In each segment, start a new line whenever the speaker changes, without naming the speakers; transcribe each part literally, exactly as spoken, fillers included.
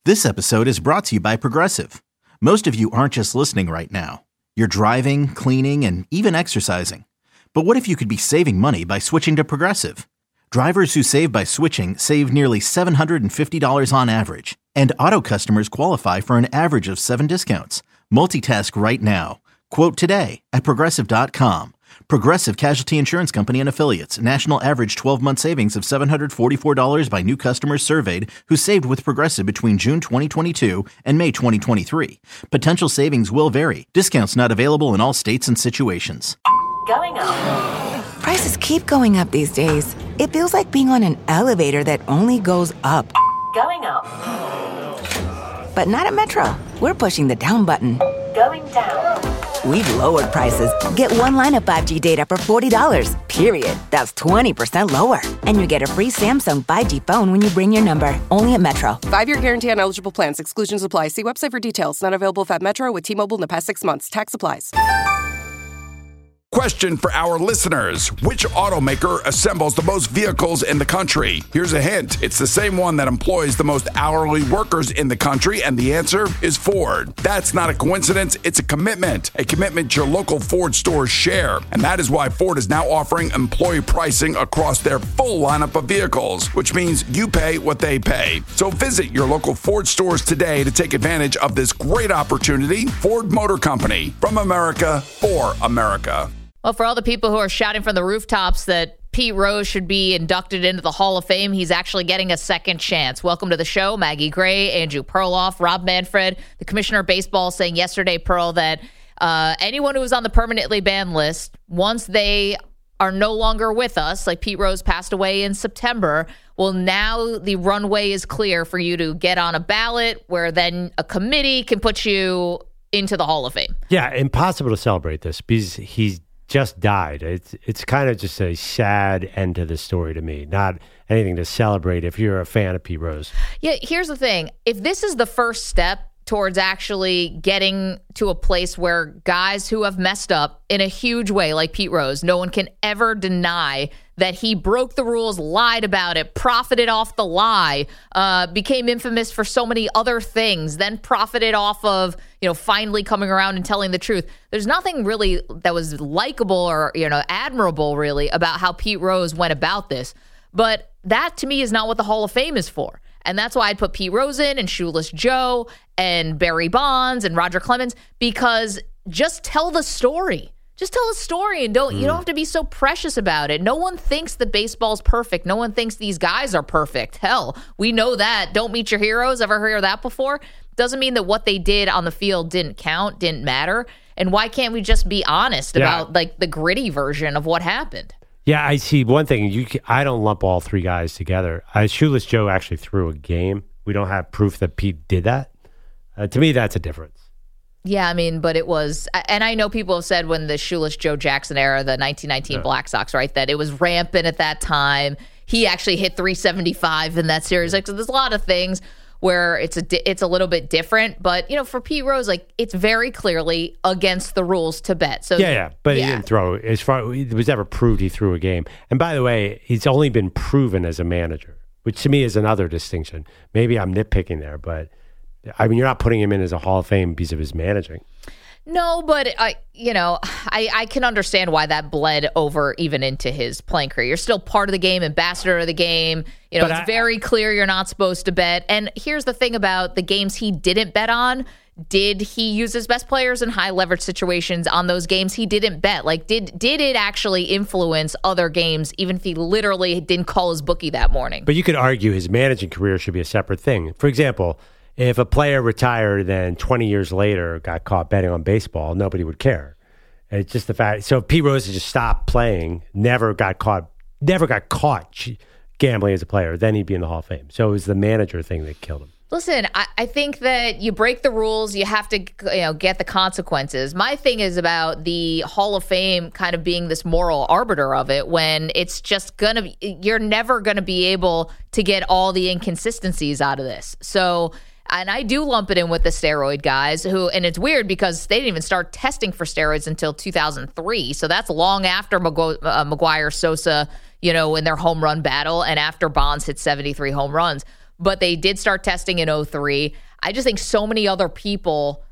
This episode is brought to you by Progressive. Most of you aren't just listening right now. You're driving, cleaning, and even exercising. But what if you could be saving money by switching to Progressive? Drivers who save by switching save nearly seven hundred fifty dollars on average. And auto customers qualify for an average of seven discounts. Multitask right now. Quote today at Progressive dot com. Progressive Casualty Insurance Company and Affiliates. National average twelve-month savings of seven hundred forty-four dollars by new customers surveyed who saved with Progressive between June twenty twenty-two and May twenty twenty-three. Potential savings will vary. Discounts not available in all states and situations.
Going up.
Prices keep going up these days. It feels like being on an elevator that only goes up.
Going up.
But not at Metro. We're pushing the down button.
Going down.
We've lowered prices. Get one line of five G data for forty dollars, period. That's twenty percent lower. And you get a free Samsung five G phone when you bring your number. Only at Metro.
Five-year guarantee on eligible plans. Exclusions apply. See website for details. Not available at Metro with T-Mobile in the past six months. Tax applies.
Question for our listeners. Which automaker assembles the most vehicles in the country? Here's a hint. It's the same one that employs the most hourly workers in the country, and the answer is Ford. That's not a coincidence. It's a commitment. A commitment your local Ford stores share. And that is why Ford is now offering employee pricing across their full lineup of vehicles, which means you pay what they pay. So visit your local Ford stores today to take advantage of this great opportunity. Ford Motor Company. From America, for America.
Well, for all the people who are shouting from the rooftops that Pete Rose should be inducted into the Hall of Fame, he's actually getting a second chance. Welcome to the show, Maggie Gray, Andrew Perloff, Rob Manfred, the commissioner of baseball, saying yesterday, Pearl, that uh, anyone who was on the permanently banned list, once they are no longer with us, like Pete Rose passed away in September, well, now the runway is clear for you to get on a ballot where then a committee can put you into the Hall of Fame.
Yeah, impossible to celebrate this because he's just died. It's it's kind of just a sad end to the story to me. Not anything to celebrate if you're a fan of Pete Rose.
Yeah, here's the thing. If this is the first step towards actually getting to a place where guys who have messed up in a huge way, like Pete Rose, no one can ever deny that he broke the rules, lied about it, profited off the lie, uh, became infamous for so many other things, then profited off of, you know, finally coming around and telling the truth. There's nothing really that was likable or, you know, admirable really about how Pete Rose went about this. But that to me is not what the Hall of Fame is for. And that's why I'd put Pete Rose in and Shoeless Joe and Barry Bonds and Roger Clemens, because just tell the story. Just tell a story and don't mm. you don't have to be so precious about it. No one thinks that baseball's perfect. No one thinks these guys are perfect. Hell, we know that. Don't meet your heroes. Ever heard that before? Doesn't mean that what they did on the field didn't count, didn't matter. And why can't we just be honest yeah. about like the gritty version of what happened?
Yeah, I see one thing. You, can, I don't lump all three guys together. Uh, Shoeless Joe actually threw a game. We don't have proof that Pete did that. Uh, to me, that's a difference.
Yeah, I mean, but it was, and I know people have said when the Shoeless Joe Jackson era, the nineteen nineteen yeah. Black Sox, right, that it was rampant at that time. He actually hit three seventy-five in that series. Like, so there's a lot of things where it's a it's a little bit different. But, you know, for Pete Rose, like, it's very clearly against the rules to bet. So
Yeah, yeah, but
yeah.
he didn't throw. As far it was never proved he threw a game. And by the way, he's only been proven as a manager, which to me is another distinction. Maybe I'm nitpicking there, but I mean, you're not putting him in as a Hall of Fame because of his managing.
No, but I, you know, I, I can understand why that bled over even into his playing career. You're still part of the game, ambassador of the game. You know, but it's I, very clear you're not supposed to bet. And here's the thing about the games he didn't bet on. Did he use his best players in high leverage situations on those games he didn't bet? Like, did did it actually influence other games, even if he literally didn't call his bookie that morning?
But you could argue his managing career should be a separate thing. For example, if a player retired and twenty years later got caught betting on baseball, nobody would care. It's just the fact. So if Pete Rose just stopped playing, never got caught, never got caught gambling as a player, then he'd be in the Hall of Fame. So it was the manager thing that killed him.
Listen, I, I think that you break the rules, you have to, you know, get the consequences. My thing is about the Hall of Fame kind of being this moral arbiter of it, when it's just going to, you're never going to be able to get all the inconsistencies out of this. So, and I do lump it in with the steroid guys who, and it's weird because they didn't even start testing for steroids until two thousand three. So that's long after McGu- uh, McGuire, Sosa, you know, in their home run battle and after Bonds hit seventy-three home runs. but they did start testing in oh three. I just think so many other people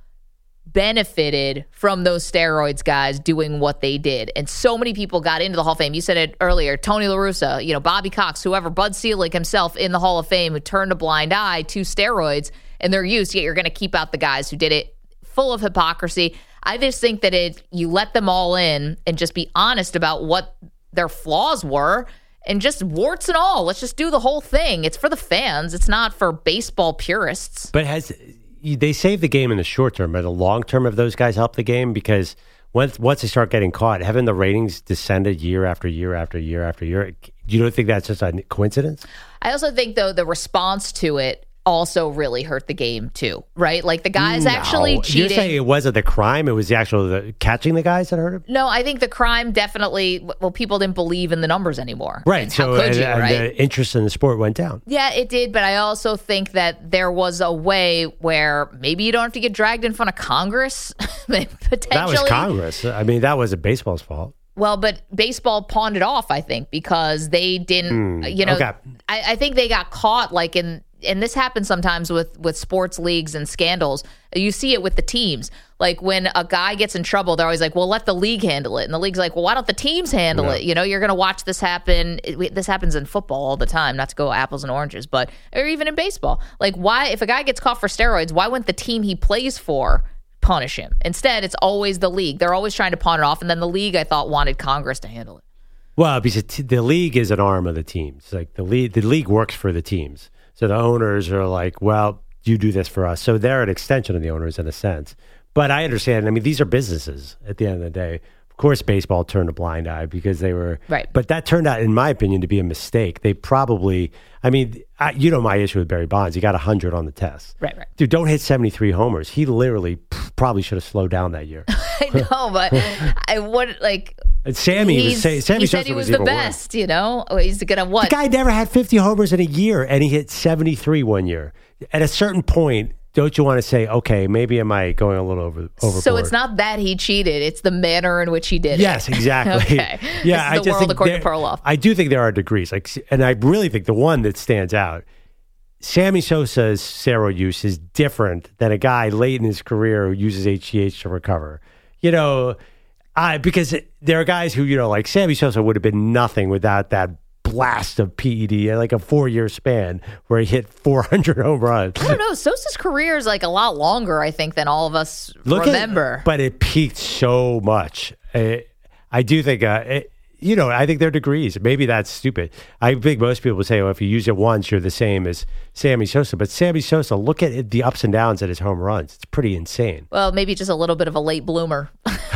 benefited from those steroids guys doing what they did. And so many people got into the Hall of Fame. You said it earlier, Tony La Russa, you know, Bobby Cox, whoever, Bud Selig himself in the Hall of Fame who turned a blind eye to steroids and their use, yet you're going to keep out the guys who did it, full of hypocrisy. I just think that it you let them all in and just be honest about what their flaws were and just warts and all. Let's just do the whole thing. It's for the fans. It's not for baseball purists.
But has they saved the game in the short term, but the long term, have those guys helped the game? Because once once they start getting caught, haven't the ratings descended year after year after year after year? You don't think that's just a coincidence?
I also think, though, the response to it also really hurt the game too, right? Like the guys no. actually cheating.
You're saying it wasn't the crime, it was the actual the, catching the guys that hurt him?
No, I think the crime definitely, well, people didn't believe in the numbers anymore.
Right.
And
so
how could
and,
you,
and
right?
the interest in the sport went down.
Yeah, it did, but I also think that there was a way where maybe you don't have to get dragged in front of Congress, potentially.
That was Congress. I mean, that wasn't baseball's fault.
Well, but baseball pawned it off, I think, because they didn't, mm, you know, okay. I, I think they got caught like in, and this happens sometimes with, with sports leagues and scandals. You see it with the teams. Like when a guy gets in trouble, they're always like, well, let the league handle it. And the league's like, well, why don't the teams handle yeah. it? You know, you're going to watch this happen. It, this happens in football all the time, not to go apples and oranges, but or even in baseball. Like why, if a guy gets caught for steroids, why wouldn't the team he plays for punish him? Instead, it's always the league. They're always trying to pawn it off. And then the league, I thought, wanted Congress to handle it.
Well, because the league is an arm of the teams. Like the league, the league works for the teams. So the owners are like, well, you do this for us. So they're an extension of the owners in a sense. But I understand. I mean, these are businesses at the end of the day. Of course, baseball turned a blind eye because they were
right.
But that turned out, in my opinion, to be a mistake. They probably, I mean, I, you know my issue with Barry Bonds. He got one hundred on the test.
Right, right.
Dude, don't hit seventy-three homers. He literally pff, probably should have slowed down that year.
I know, but I would like.
And Sammy was say, Sammy
he said he was, was the best, worse. You know? He's going to what?
The guy never had fifty homers in a year, and he hit seventy-three one year. At a certain point, don't you want to say, okay, maybe am I going a little over overboard?
So it's not that he cheated; it's the manner in which he did
yes, it. Yes, exactly.
Okay.
Yeah,
this is the
I
world according to Perloff.
I do think there are degrees, like, and I really think the one that stands out, Sammy Sosa's steroid use is different than a guy late in his career who uses H G H to recover. You know. I, because there are guys who, you know, like Sammy Sosa would have been nothing without that blast of P E D, like a four-year span where he hit four hundred home runs.
I don't know. Sosa's career is like a lot longer, I think, than all of us
Look
remember.
At, but it peaked so much. I, I do think, uh, it, you know, I think there are degrees. Maybe that's stupid. I think most people would say, well, if you use it once, you're the same as Sammy Sosa. But Sammy Sosa, look at it, the ups and downs at his home runs. It's pretty insane.
Well, maybe just a little bit of a late bloomer.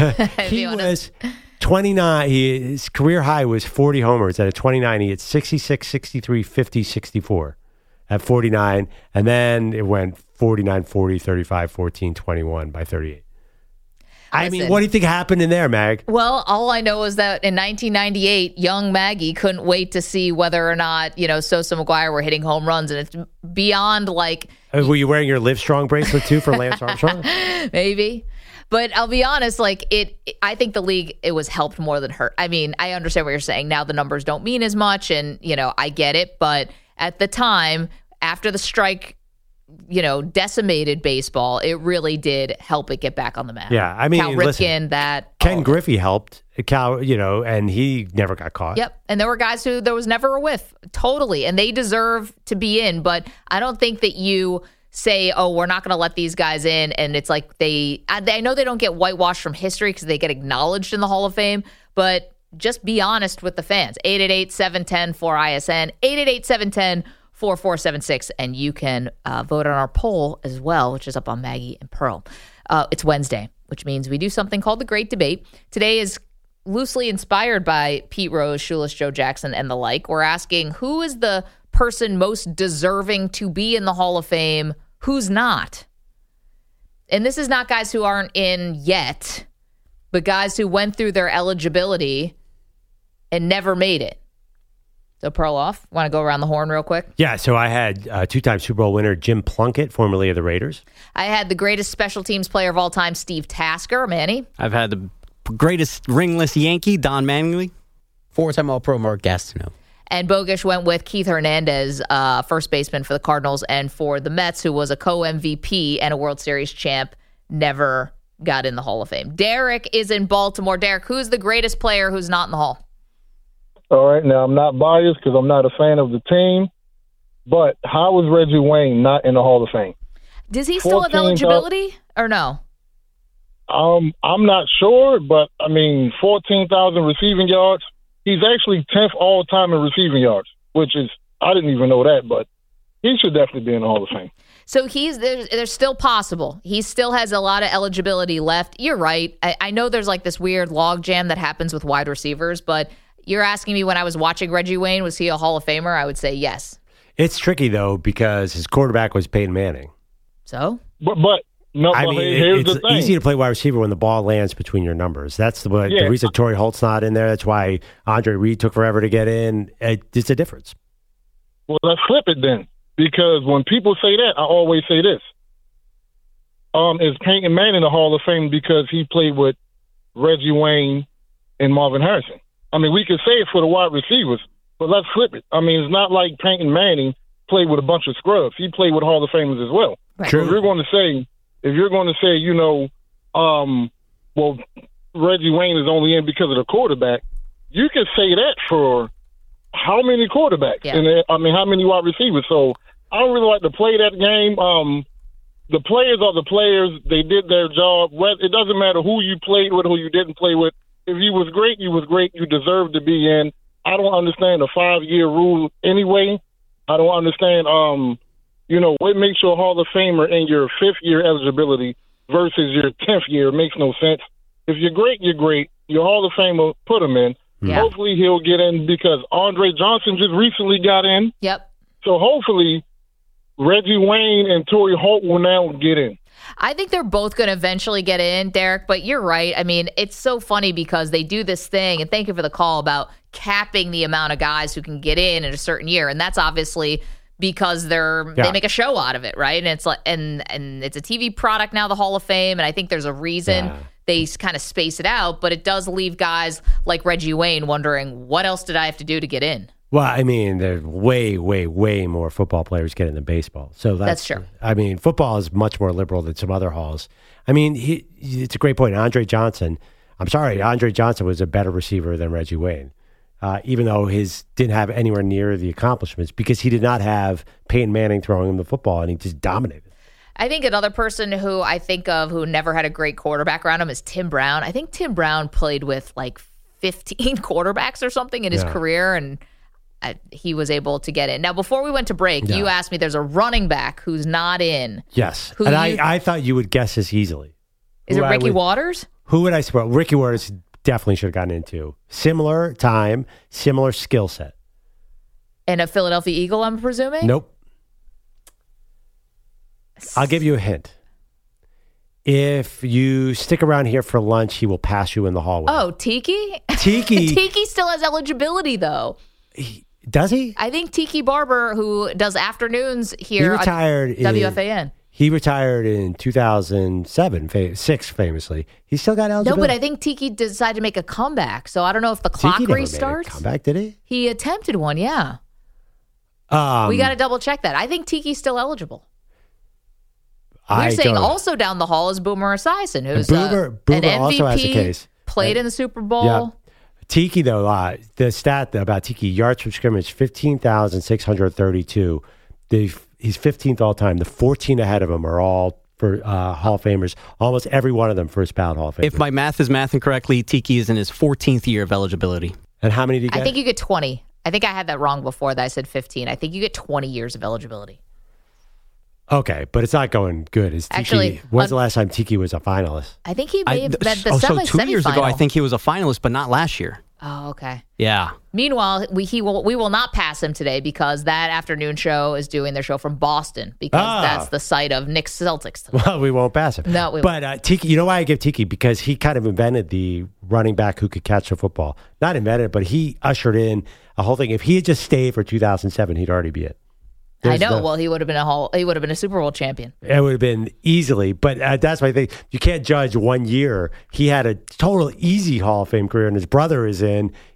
He was twenty-nine. He, his career high was forty homers. At a twenty-nine, he hit sixty-six, sixty-three, fifty, sixty-four at forty-nine. And then it went forty-nine, forty, thirty-five, fourteen, twenty-one by thirty-eight. I Listen, mean, what do you think happened in there, Mag?
Well, all I know is that in nineteen ninety-eight, young Maggie couldn't wait to see whether or not, you know, Sosa McGuire were hitting home runs. And it's beyond like...
Uh, were you wearing your Livestrong bracelet, too, for Lance Armstrong?
Maybe. But I'll be honest, like, it, it, I think the league, it was helped more than hurt. I mean, I understand what you're saying. Now the numbers don't mean as much, and, you know, I get it. But at the time, after the strike... you know, decimated baseball, it really did help it get back on the map.
Yeah, I mean,
Cal Ripken,
listen,
that
Ken Griffey helped Cal, you know, and he never got caught.
Yep, and there were guys who there was never a whiff, totally, and they deserve to be in. But I don't think that you say, "Oh, we're not going to let these guys in," and it's like they. I, I know they don't get whitewashed from history because they get acknowledged in the Hall of Fame, but just be honest with the fans. eight eight eight, seven one zero, four I S N, eight eight eight, seven one zero, four four seven six, and you can uh, vote on our poll as well, which is up on Maggie and Pearl. Uh, it's Wednesday, which means we do something called the Great Debate. Today is loosely inspired by Pete Rose, Shoeless Joe Jackson, and the like. We're asking who is the person most deserving to be in the Hall of Fame, who's not? And this is not guys who aren't in yet, but guys who went through their eligibility and never made it. So, Perloff, want to go around the horn real quick?
Yeah, so I had uh, two-time Super Bowl winner Jim Plunkett, formerly of the Raiders.
I had the greatest special teams player of all time, Steve Tasker. Manny?
I've had the greatest ringless Yankee, Don Mattingly. Four-time All-Pro Mark Gastineau.
And Bogish went with Keith Hernandez, uh, first baseman for the Cardinals, and for the Mets, who was a co-M V P and a World Series champ, never got in the Hall of Fame. Derek is in Baltimore. Derek, who's the greatest player who's not in the Hall?
All right, now I'm not biased because I'm not a fan of the team, but how is Reggie Wayne not in the Hall of Fame?
Does he still have eligibility or no?
Um, I'm not sure, but, I mean, fourteen thousand receiving yards. He's actually tenth all-time in receiving yards, which is, I didn't even know that, but he should definitely be in the Hall of Fame.
So he's there's, there's still possible. He still has a lot of eligibility left. You're right. I, I know there's like this weird log jam that happens with wide receivers, but you're asking me when I was watching Reggie Wayne, was he a Hall of Famer? I would say yes.
It's tricky, though, because his quarterback was Peyton Manning.
So?
But, but no,
I
but
mean,
here's
it's
the thing.
easy to play wide receiver when the ball lands between your numbers. That's the,
Yeah.
the reason Torrey Holt's not in there. That's why Andre Reed took forever to get in. It, it's a difference.
Well, let's flip it then, because when people say that, I always say this. Um, is Peyton Manning in the Hall of Fame because he played with Reggie Wayne and Marvin Harrison? I mean, we could say it for the wide receivers, but let's flip it. I mean, it's not like Peyton Manning played with a bunch of scrubs. He played with Hall of Famers as well.
Right.
So if you're going to say, if you're going to say, you know, um, well, Reggie Wayne is only in because of the quarterback, you can say that for how many quarterbacks?
Yeah.
And I mean, how many wide receivers? So I don't really like to play that game. Um, the players are the players. They did their job. It doesn't matter who you played with, who you didn't play with. If you was great, you was great. You deserved to be in. I don't understand the five-year rule anyway. I don't understand, um, you know, what makes you a Hall of Famer in your fifth-year eligibility versus your tenth year. It makes no sense. If you're great, you're great. Your Hall of Famer, put him in.
Yeah.
Hopefully he'll get in because Andre Johnson just recently got in.
Yep.
So hopefully Reggie Wayne and Torrey Holt will now get in.
I think they're both going to eventually get in, Derek, but you're right. I mean, it's so funny because they do this thing, and thank you for the call, about capping the amount of guys who can get in in a certain year. And that's obviously because they're
Yeah.
they make a show out of it, right? And it's like and and it's a T V product now, the Hall of Fame, and I think there's a reason
Yeah.
they kind of space it out, but it does leave guys like Reggie Wayne wondering, what else did I have to do to get in?
Well, I mean, there's way, way, way more football players getting than baseball. So that's,
That's true.
I mean, football is much more liberal than some other halls. I mean, he, it's a great point. Andre Johnson, I'm sorry, Andre Johnson was a better receiver than Reggie Wayne, uh, even though his didn't have anywhere near the accomplishments because he did not have Peyton Manning throwing him the football, and he just dominated.
I think another person who I think of who never had a great quarterback around him is Tim Brown. I think Tim Brown played with like fifteen quarterbacks or something in his
Yeah.
career, and uh, he was able to get in. Now, before we went to break,
Yeah.
you asked me there's a running back who's not in.
Yes.
Who
and
you-
I, I thought you would guess this easily.
Is
Who
it
I
Ricky
would-
Waters?
Who would I suppose? Ricky Waters definitely should have gotten into. Similar time, similar skill set.
And a Philadelphia Eagle, I'm presuming?
Nope. I'll give you a hint. If you stick around here for lunch, he will pass you in the hallway.
Oh, Tiki?
Tiki.
Tiki still has eligibility, though.
Does he?
I think Tiki Barber, who does afternoons here
He retired
on
in-
W F A N.
He retired in two thousand seven, fa- six famously. He still got
No,
eligibility.
but I think Tiki decided to make a comeback. So I don't know if the clock
Tiki never made a
restarts.
comeback, did he?
He attempted one, yeah.
Um,
we got to double check that. I think Tiki's still eligible. We're
I
saying
don't-
also down the hall is Boomer Esiason, who's
Boomer-
uh,
Boomer
an M V P,
also has a case.
played
Uh,
in the Super Bowl.
Yeah. Tiki, though, uh, the stat about Tiki, yards from scrimmage, fifteen thousand six hundred thirty-two. The, he's fifteenth all time. The fourteen ahead of him are all for uh, Hall of Famers. Almost every one of them first ballot Hall of Famers.
If my math is mathing correctly, Tiki is in his fourteenth year of eligibility.
And how many did he get?
I think you get twenty. I think I had that wrong before that I said fifteen. I think you get twenty years of eligibility.
Okay, but it's not going good. Is Tiki,
Actually,
when's
un-
the last time Tiki was a finalist?
I think he
I-
may have been the
oh, so
semi
two years ago, I
semifinal.
think he was a finalist, but not last year.
Oh, okay.
Yeah.
Meanwhile, we he will we will not pass him today because that afternoon show is doing their show from Boston because
Ah.
that's the site of Knicks Celtics today.
Well, we won't pass him.
No, we
But uh, Tiki, you know why I give Tiki? Because he kind of invented the running back who could catch the football. Not invented, but he ushered in a whole thing. If he had just stayed for two thousand seven, he'd already be it.
I
There's
know.
the-
well, he would have been a whole, he would have been a Super Bowl champion.
It would have been easily, but uh, that's my thing. You can't judge one year. He had a total easy Hall of Fame career, and his brother is in.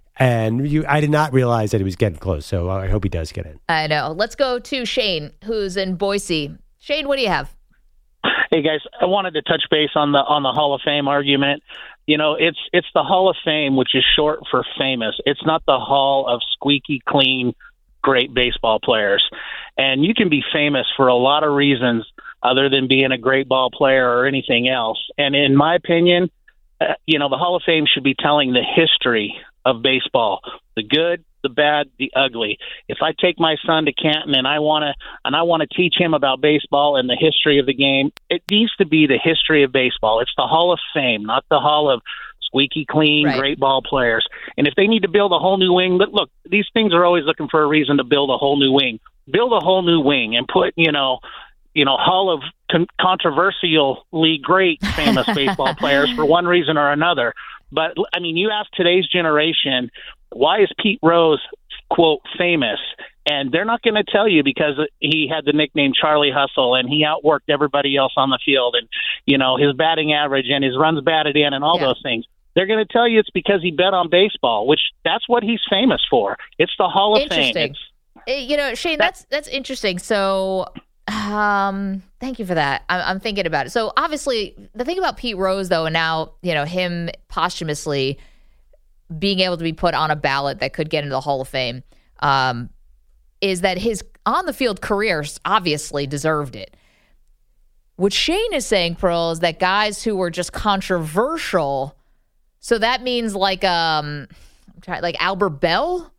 And you, I did not realize that he was getting close, so I hope he does get in.
I know. Let's go to Shane, who's in Boise. Shane, what do you have?
Hey guys, I wanted to touch base on the on the Hall of Fame argument. You know, it's it's the Hall of Fame, which is short for famous. It's not the Hall of squeaky clean, great baseball players. And you can be famous for a lot of reasons other than being a great ball player or anything else. And in my opinion, uh, you know, the Hall of Fame should be telling the history of baseball, the good, the bad, the ugly. If I take my son to Canton and I want to and I want to teach him about baseball and the history of the game, it needs to be the history of baseball. It's the Hall of Fame, not the Hall of squeaky clean,
Right.
great ball players. And if they need to build a whole new wing, but look, these things are always looking for a reason to build a whole new wing. Build a whole new wing and put, you know, you know, Hall of con- controversially great famous baseball players for one reason or another. But, I mean, you ask today's generation, why is Pete Rose, quote, famous? And they're not going to tell you because he had the nickname Charlie Hustle and he outworked everybody else on the field and, you know, his batting average and his runs batted in and all
Yeah.
those things. They're going to tell you it's because he bet on baseball, which that's what he's famous for. It's the Hall of Fame.
Interesting.
It's,
Uh, You know, Shane, that's that's interesting. So, um, thank you for that. I'm, I'm thinking about it. So, obviously, the thing about Pete Rose, though, and now you know him posthumously being able to be put on a ballot that could get into the Hall of Fame, um, is that his on the field career obviously deserved it. What Shane is saying, Pearl, is that guys who were just controversial. So that means like um, I'm trying like Albert Bell.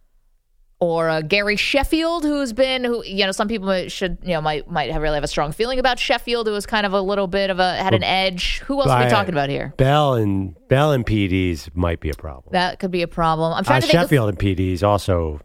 Or uh, Gary Sheffield, who's been, who you know, some people should, you know, might might have really have a strong feeling about Sheffield, who was kind of a little bit of a had an edge. Who else are we
But
talking about here?
Bell and Bell and P Ds might be a problem.
That could be a problem. I'm trying
Uh,
to think.
Sheffield and P Ds also.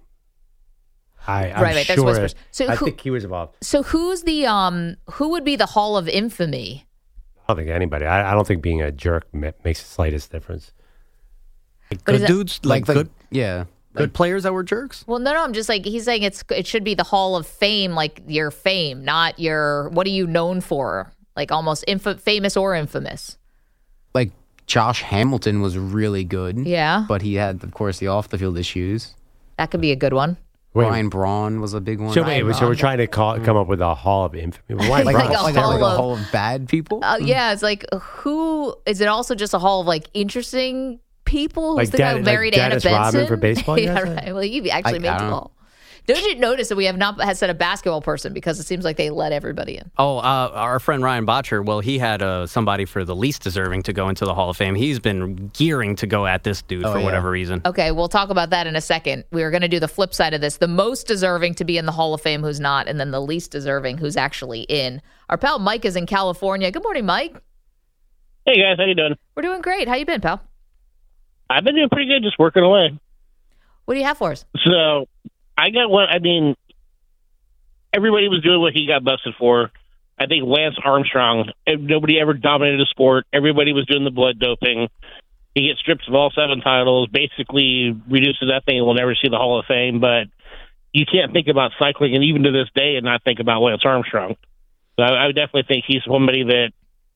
I, I'm
Right, right, there's
sure.
whispers. So
I
who-
think he was involved.
Of, so who's the um who would be the Hall of Infamy?
I don't think anybody. I, I don't think being a jerk ma- makes the slightest difference.
Like
But is
good
that-
dudes, like,
Like the-
good, yeah, good players that were jerks.
Well, no, no, I'm just like he's saying it's it should be the Hall of Fame, like your fame, not your what are you known for, like almost inf- famous or infamous.
Like Josh Hamilton was really good.
Yeah.
But he had, of course, the off the field issues.
That could be a good one.
Wait,
Brian Braun was a big one.
so wait, so we're trying to call, come up with a Hall of Infamy. Why
like,
Like
a,
a
like, a,
hall
like a
of-
hall of bad people.
Uh, yeah, it's like who is it? Also, just a hall of like interesting people. Who's
Like
the guy
Den-
who
like
married Anna
Dennis
Benson
Rodman for baseball, you
yeah,
guys?
right. Well, you actually
I-
made
I
the
don't know.
call. Don't you notice that we have not had said a basketball person because it seems like they let everybody in.
Oh, uh, our friend Ryan Botcher, well, he had uh, somebody for the least deserving to go into the Hall of Fame. He's been gearing to go at this dude
Oh,
for
yeah.
whatever reason.
Okay, we'll talk about that in a second. We are going to do the flip side of this: the most deserving to be in the Hall of Fame, who's not, and then the least deserving, who's actually in. Our pal Mike is in California. Good morning, Mike.
Hey guys, how you doing?
We're doing great. How you been, pal?
I've been doing pretty good, just working away.
What do you have for us?
So I got one. I mean, everybody was doing what he got busted for. I think Lance Armstrong. eh, Nobody ever dominated a sport. Everybody was doing the blood doping. He gets stripped of all seven titles. Basically, reduces that thing. We'll never see the Hall of Fame. But you can't think about cycling, and even to this day, and not think about Lance Armstrong. So I, I would definitely think he's somebody that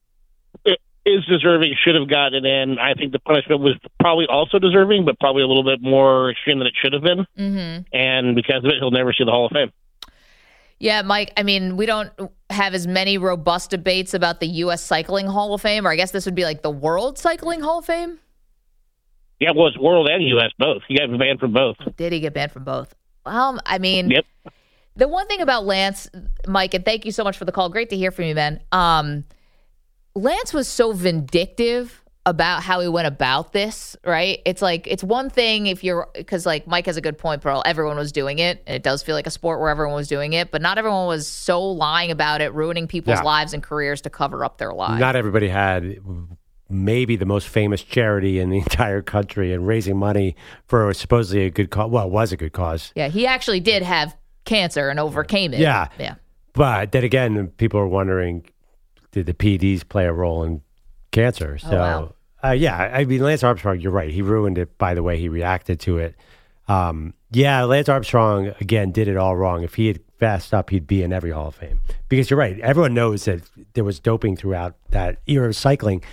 is deserving, should have gotten in. I think the punishment was probably also deserving, but probably a little bit more extreme than it should have been.
Mm-hmm.
And because of it, he'll never see the Hall of Fame.
Yeah, Mike, I mean, we don't have as many robust debates about the U S Cycling Hall of Fame, or I guess this would be like the World Cycling Hall of Fame.
Yeah, well, it's world and U S both. He got banned from both.
Did he get banned from both? Well, I mean,
Yep.
the one thing about Lance, Mike, and thank you so much for the call. Great to hear from you, man. Um, Lance was so vindictive about how he went about this, right? It's like, it's one thing if you're, because like Mike has a good point, Pearl. Everyone was doing it. And it does feel like a sport where everyone was doing it, but not everyone was so lying about it, ruining people's
Yeah.
lives and careers to cover up their lives.
Not everybody had maybe the most famous charity in the entire country and raising money for supposedly a good cause. Well, it was a good cause.
Yeah, he actually did have cancer and overcame it.
Yeah.
Yeah.
But then again, people are wondering, did the P Ds play a role in cancer? So,
Oh, wow.
uh, yeah, I mean, Lance Armstrong, you're right. He ruined it by the way he reacted to it. Um, yeah, Lance Armstrong, again, did it all wrong. If he had fast up, he'd be in every Hall of Fame. Because you're right. Everyone knows that there was doping throughout that era of cycling.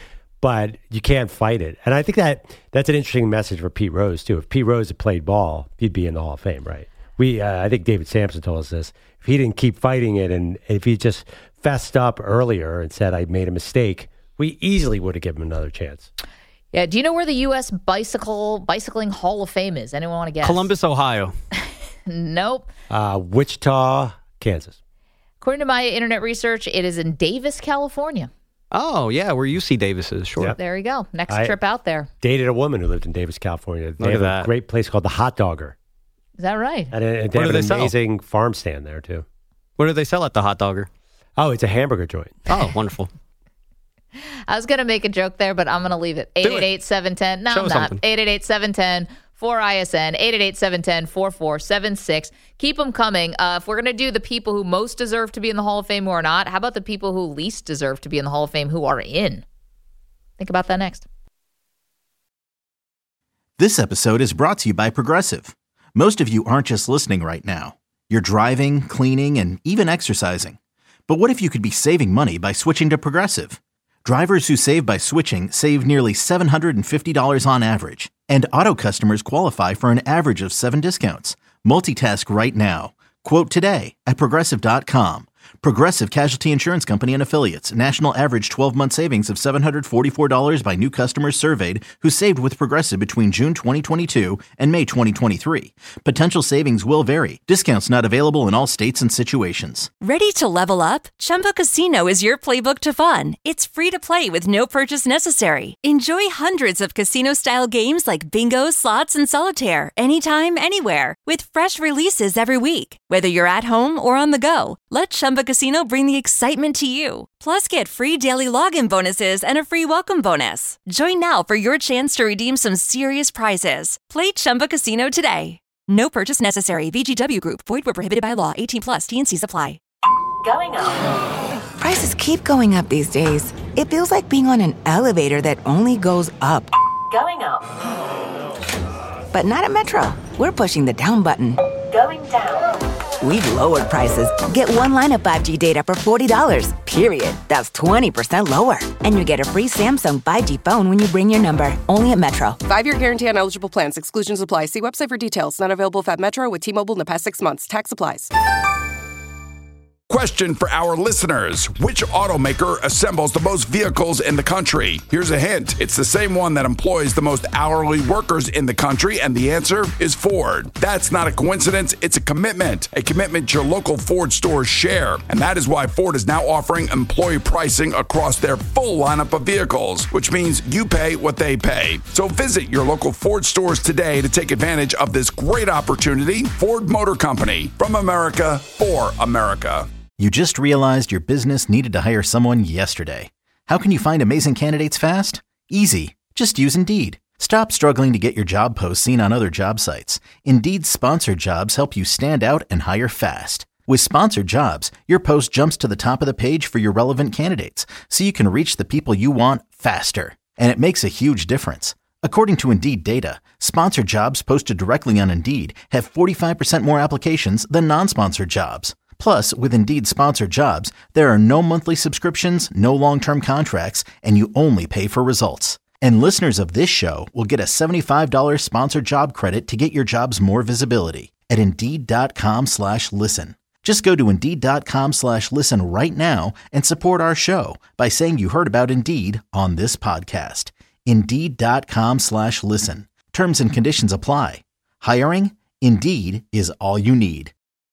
but you can't fight it. And I think that that's an interesting message for Pete Rose, too. If Pete Rose had played ball, he'd be in the Hall of Fame, right? We, uh, I think David Sampson told us this. If he didn't keep fighting it and if he just fessed up earlier and said, I made a mistake, we easily would have given him another chance.
Yeah. Do you know where the U S Bicycle Bicycling Hall of Fame is? Anyone want to guess?
Columbus, Ohio.
Nope.
Uh, Wichita, Kansas.
According to my internet research, it is in Davis, California.
Oh, yeah, where U C Davis is, sure.
Yep.
There you go. Next
I
trip out there.
Dated a woman who lived in Davis, California. They
Look
have
at
a
that.
great place called the Hot Dogger.
Is that right?
And it, they
What
have
do
an
they sell?
amazing farm stand there, too.
What do they sell at the Hot Dogger?
Oh, it's a hamburger joint.
Oh, wonderful.
I was going to make a joke there, but I'm going to leave it. eight eight eight, seven one zero. No,
Show
I'm
us
not.
something.
eight eight eight, seven one zero, four I S N. eight eight eight, seven one zero, four four seven six. Keep them coming. Uh, if we're going to do the people who most deserve to be in the Hall of Fame who are not, how about the people who least deserve to be in the Hall of Fame who are in? Think about that next.
This episode is brought to you by Progressive. Most of you aren't just listening right now. You're driving, cleaning, and even exercising. But what if you could be saving money by switching to Progressive? Drivers who save by switching save nearly seven hundred fifty dollars on average. And auto customers qualify for an average of seven discounts. Multitask right now. Quote today at Progressive dot com. Progressive Casualty Insurance Company and Affiliates. National average twelve-month savings of seven hundred forty-four dollars by new customers surveyed who saved with Progressive between June twenty twenty-two and May twenty twenty-three. Potential savings will vary. Discounts not available in all states and situations.
Ready to level up? Chumba Casino is your playbook to fun. It's free to play with no purchase necessary. Enjoy hundreds of casino-style games like bingo, slots, and solitaire anytime, anywhere with fresh releases every week. Whether you're at home or on the go, let Chumba Casino bring the excitement to you. Plus, get free daily login bonuses and a free welcome bonus. Join now for your chance to redeem some serious prizes. Play Chumba Casino today. No purchase necessary. V G W Group. Void where prohibited by law. eighteen plus. T and C's apply.
Going up.
Prices keep going up these days. It feels like being on an elevator that only goes up.
Going up.
But not at Metro. We're pushing the down button.
Going down.
We've lowered prices. Get one line of five G data for forty dollars, period. That's twenty percent lower. And you get a free Samsung five G phone when you bring your number. Only at Metro.
Five-year guarantee on eligible plans. Exclusions apply. See website for details. Not available if at Metro with T-Mobile in the past six months. Tax applies.
Question for our listeners. Which automaker assembles the most vehicles in the country? Here's a hint. It's the same one that employs the most hourly workers in the country, and the answer is Ford. That's not a coincidence. It's a commitment. A commitment your local Ford stores share. And that is why Ford is now offering employee pricing across their full lineup of vehicles, which means you pay what they pay. So visit your local Ford stores today to take advantage of this great opportunity. Ford Motor Company. From America, for America.
You just realized your business needed to hire someone yesterday. How can you find amazing candidates fast? Easy. Just use Indeed. Stop struggling to get your job posts seen on other job sites. Indeed's sponsored jobs help you stand out and hire fast. With sponsored jobs, your post jumps to the top of the page for your relevant candidates, so you can reach the people you want faster. And it makes a huge difference. According to Indeed data, sponsored jobs posted directly on Indeed have forty-five percent more applications than non-sponsored jobs. Plus, with Indeed sponsored jobs, there are no monthly subscriptions, no long-term contracts, and you only pay for results. And listeners of this show will get a seventy-five dollars sponsored job credit to get your jobs more visibility at Indeed.com slash listen. Just go to Indeed.com slash listen right now and support our show by saying you heard about Indeed on this podcast. Indeed.com slash listen. Terms and conditions apply. Hiring? Indeed is all you need.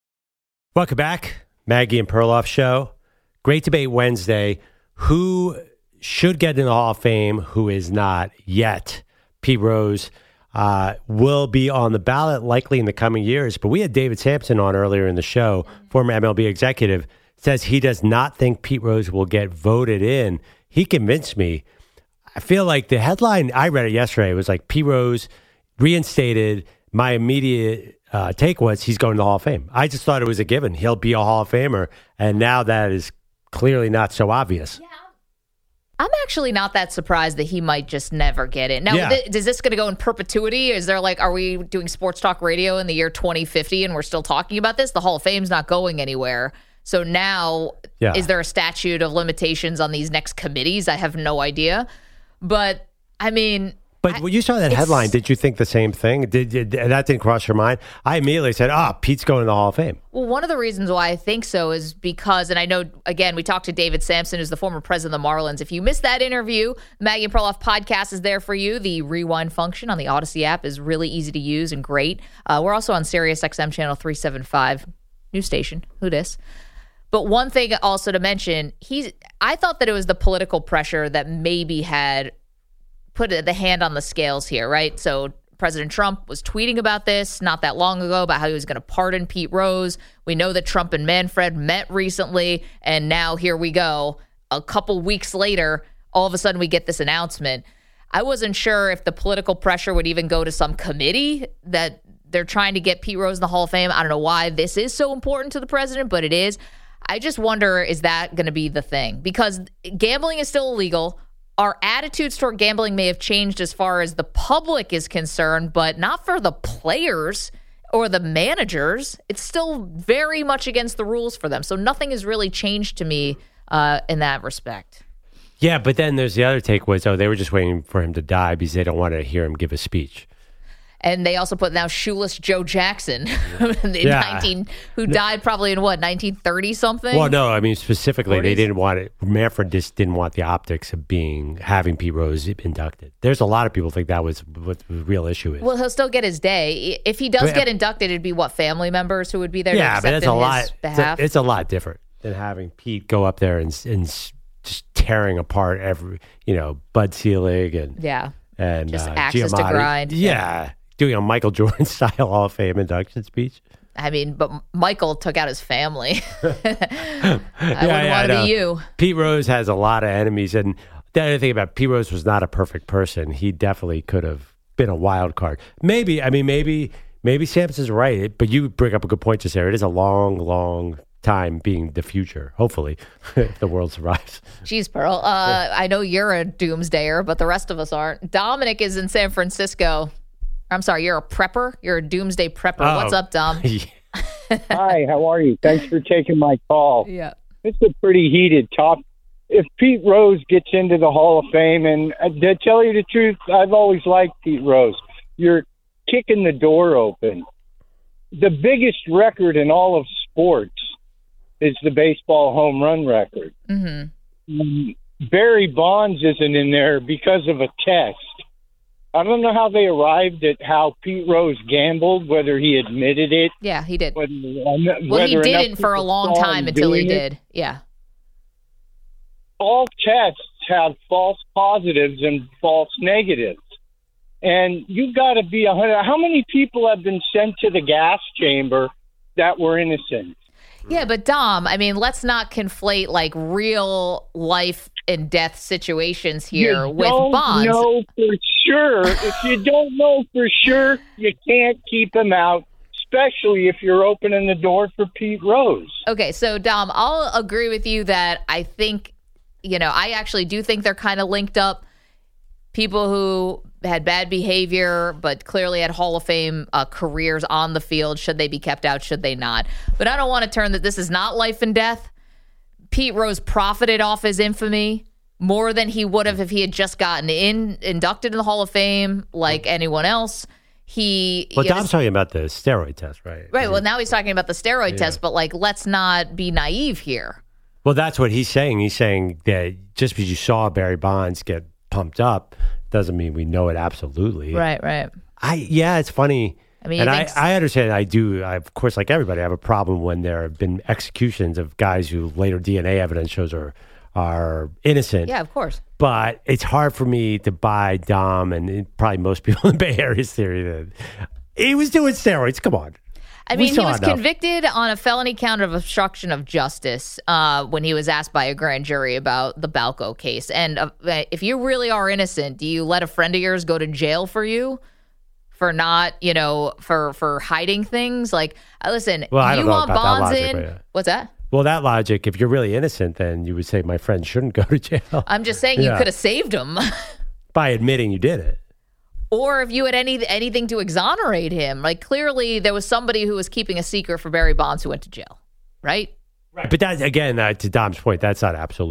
Welcome back. Maggie and Perloff Show. Great Debate Wednesday. Who should get in the Hall of Fame, who is not yet? Pete Rose uh, will be on the ballot likely in the coming years, but we had David Sampson on earlier in the show, former M L B executive, says he does not think Pete Rose will get voted in. He convinced me. I feel like the headline, I read it yesterday, was like Pete Rose reinstated. My immediate uh, take was he's going to the Hall of Fame. I just thought it was a given. He'll be a Hall of Famer. And now that is clearly not so obvious.
Yeah. I'm actually not that surprised that he might just never get in. Now,
Yeah.
th- is this going to go in perpetuity? Is there like, are we doing sports talk radio in the year twenty fifty and we're still talking about this? The Hall of Fame's not going anywhere. So now,
Yeah.
is there a statute of limitations on these next committees? I have no idea. But I mean,
But when you saw that headline, did you think the same thing? Did, did that didn't cross your mind? I immediately said, "Ah, oh, Pete's going to the Hall of Fame."
Well, one of the reasons why I think so is because, and I know, again, we talked to David Sampson, who's the former president of the Marlins. If you missed that interview, Maggie and Perloff podcast is there for you. The rewind function on the Odyssey app is really easy to use and great. Uh, we're also on Sirius X M channel three seventy-five, new station. Who dis? But one thing also to mention, he's. I thought that it was the political pressure that maybe had put the hand on the scales here, right? So President Trump was tweeting about this not that long ago about how he was going to pardon Pete Rose. We know that Trump and Manfred met recently, and now here we go. A couple weeks later, all of a sudden we get this announcement. I wasn't sure if the political pressure would even go to some committee that they're trying to get Pete Rose in the Hall of Fame. I don't know why this is so important to the president, but it is. I just wonder, is that going to be the thing? Because gambling is still illegal. Our attitudes toward gambling may have changed as far as the public is concerned, but not for the players or the managers. It's still very much against the rules for them. So nothing has really changed to me uh, in that respect.
Yeah, but then there's the other take was, oh, they were just waiting for him to die because they don't want to hear him give a speech.
And they also put now shoeless Joe Jackson, in
Yeah.
nineteen, who died probably in what, nineteen thirty something?
Well, no, I mean specifically,
forties?
they didn't want it. Manfred just didn't want the optics of being having Pete Rose inducted. There's a lot of people think that was what the real issue is.
Well, he'll still get his day. If he does
But-
get inducted, it'd be what, family members who would be there to
yeah,
accept
but it's
in
a
his
lot. It's a,
behalf?
it's a lot different than having Pete go up there and and s- just tearing apart every, you know, Bud Selig and
yeah,
and
just
uh,
axes to
Giamatti.
grind.
Yeah. Doing a Michael Jordan style Hall of Fame induction speech.
I mean, but Michael took out his family. I
Yeah,
wouldn't
yeah,
want to
I know.
be you.
Pete Rose has a lot of enemies, and the other thing about Pete Rose was not a perfect person. He definitely could have been a wild card. Maybe, I mean, maybe, maybe Sampson's right, but you bring up a good point, just there. It is a long, long time being the future. Hopefully, if the world survives.
Jeez, Pearl. Uh, I know you're a doomsdayer, but the rest of us aren't. Dominic is in San Francisco. I'm sorry, you're a prepper? You're a doomsday prepper.
Oh.
What's up, Dom?
Hi, how are you? Thanks for taking my call.
Yeah.
It's a pretty heated topic. If Pete Rose gets into the Hall of Fame, and uh, to tell you the truth, I've always liked Pete Rose. You're kicking the door open. The biggest record in all of sports is the baseball home run record.
Mm-hmm.
Um, Barry Bonds isn't in there because of a test. I don't know how they arrived at how Pete Rose gambled, whether he admitted it.
Yeah, he did.
Whether,
Well, he
whether
didn't
enough
for a
people
long
saw
time
him
until he
doing it.
did. Yeah.
All tests have false positives and false negatives. And you've got to be a hundred. How many people have been sent to the gas chamber that were innocent?
Yeah, but Dom, I mean, let's not conflate like real life and death situations here
you
with
don't
Bonds.
know for sure. If you don't know for sure, you can't keep him out, especially if you're opening the door for Pete Rose.
Okay, so Dom, I'll agree with you that I think, you know, I actually do think they're kind of linked up. People who had bad behavior, but clearly had Hall of Fame uh, careers on the field. Should they be kept out? Should they not? But I don't want to turn that this is not life and death. Pete Rose profited off his infamy more than he would have if he had just gotten in inducted in the Hall of Fame like anyone else. He,
Well,
you know,
Dom's talking about the steroid test, right?
right. Well, now he's talking about the steroid
Yeah.
test, but like, let's not be naive here.
Well, that's what he's saying. He's saying that just because you saw Barry Bonds get pumped up doesn't mean we know it absolutely.
Right, right.
I yeah, it's funny.
I mean,
and
he
I,
thinks-
I understand. I do. I, of course, like everybody, I have a problem when there have been executions of guys who later D N A evidence shows are are innocent.
Yeah, of course.
But it's hard for me to buy Dom and probably most people in the Bay Area's theory that he was doing steroids. Come on.
I
We
mean, he
saw
was
enough.
convicted on a felony count of obstruction of justice uh, when he was asked by a grand jury about the Balco case. And uh, if you really are innocent, do you let a friend of yours go to jail for you for not, you know, for for hiding things? Like, uh, listen,
Well, I
you
don't know
want
about that
Bonds
logic,
in?
but yeah.
What's that?
Well, that logic, if you're really innocent, then you would say my friend shouldn't go to jail
I'm just saying you
Yeah.
could have saved him.
by admitting you did it.
Or if you had any anything to exonerate him. Like, clearly there was somebody who was keeping a secret for Barry Bonds who went to jail, right?
But that again, uh, to Dom's point, that's not absolute.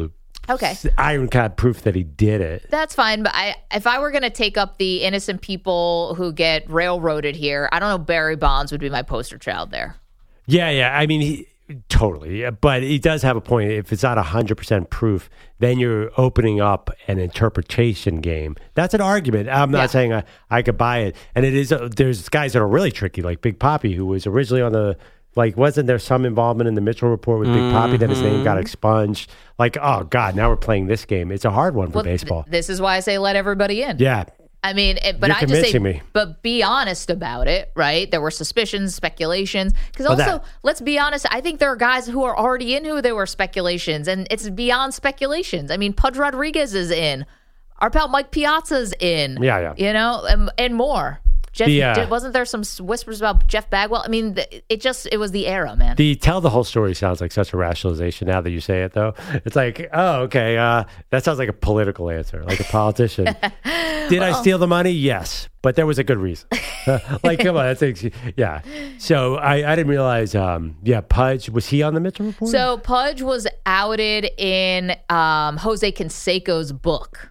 Okay.
ironclad proof that he did it.
That's fine, but I, if I were going to take up the innocent people who get railroaded here, I don't know, Barry Bonds would be my poster child there.
Yeah, yeah. I mean, he, totally. Yeah, but he does have a point. If it's not one hundred percent proof, then you're opening up an interpretation game. That's an argument. I'm not
Yeah.
saying I, I could buy it. And it is. Uh, there's guys that are really tricky, like Big Papi, who was originally on the, like, wasn't there some involvement in the Mitchell report with Big Papi that his name got expunged? Like, oh, God, now we're playing this game. It's a hard one for
Well,
baseball.
th- this is why I say let everybody in.
Yeah.
I mean, it, but
You're
I just say,
convincing me.
but be honest about it, right? There were suspicions, speculations. Because
Well,
also,
that-
let's be honest, I think there are guys who are already in who there were speculations, and it's beyond speculations. I mean, Pudge Rodriguez is in. Our pal Mike Piazza's in.
Yeah, yeah.
You know, and, and more. Jeff,
The, uh,
did- wasn't there some whispers about Jeff Bagwell? I mean, th- it just, it was the era, man.
The tell the whole story sounds like such a rationalization now that you say it, though. It's like, oh, okay, uh, that sounds like a political answer, like a politician. Did I steal the money? Yes, but there was a good reason. Like, come on, that's ex- yeah. So I, I didn't realize, um, yeah, Pudge, was he on the Mitchell report?
So Pudge was outed in um, Jose Canseco's book.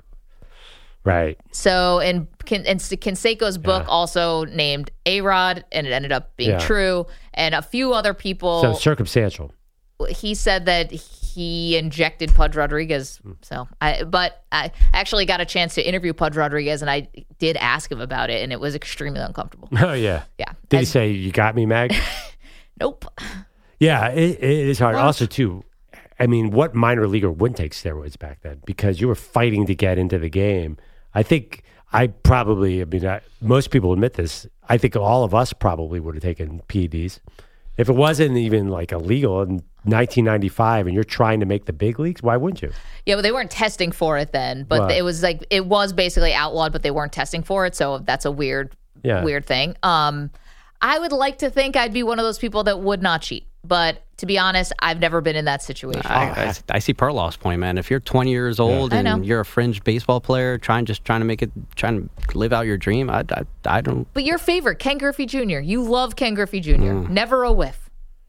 Right.
So, and, and Canseco's book also named A-Rod, and it ended up being
Yeah.
true. And a few other people,
So circumstantial.
he said that he injected Pudge Rodriguez. So, I, but I actually got a chance to interview Pudge Rodriguez, and I did ask him about it, and it was extremely uncomfortable.
Oh, yeah.
Yeah.
Did he
And-
say, you got me, Mag?
Nope.
Yeah, it, it is hard.
Well-
Also, too, I mean, what minor leaguer wouldn't take steroids back then? Because you were fighting to get into the game. I think I probably, I mean, I, most people admit this. I think all of us probably would have taken P E Ds. If it wasn't even like illegal in nineteen ninety-five and you're trying to make the big leagues, why wouldn't you?
Yeah, well, they weren't testing for it then, but
What?
it was like, it was basically outlawed, but they weren't testing for it. So that's a weird,
Yeah.
weird thing. Um, I would like to think I'd be one of those people that would not cheat. But to be honest, I've never been in that situation.
I, I, I see Perloff's point, man. If you're twenty years old
I know.
and you're a fringe baseball player, trying just trying to make it, trying to live out your dream, I, I, I don't.
But your favorite, Ken Griffey Junior You love Ken Griffey Junior
Mm.
Never a whiff.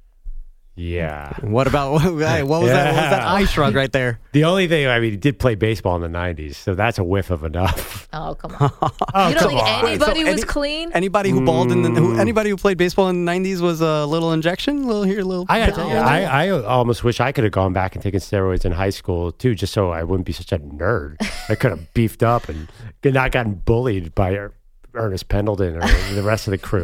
Yeah.
What about hey, what was that? What was that eye shrug right there?
The only thing, I mean, he did play baseball in the nineties, so that's a whiff of enough.
Oh, come on.
Oh,
you don't
come
think
on.
anybody
So
was
any-
clean?
Anybody who balled in the, who, anybody who played baseball in the nineties was a little injection, little here, little.
I gotta tell you, I, I almost wish I could have gone back and taken steroids in high school too, just so I wouldn't be such a nerd. I could have beefed up and not gotten bullied by Er- Ernest Pendleton or the rest of the crew.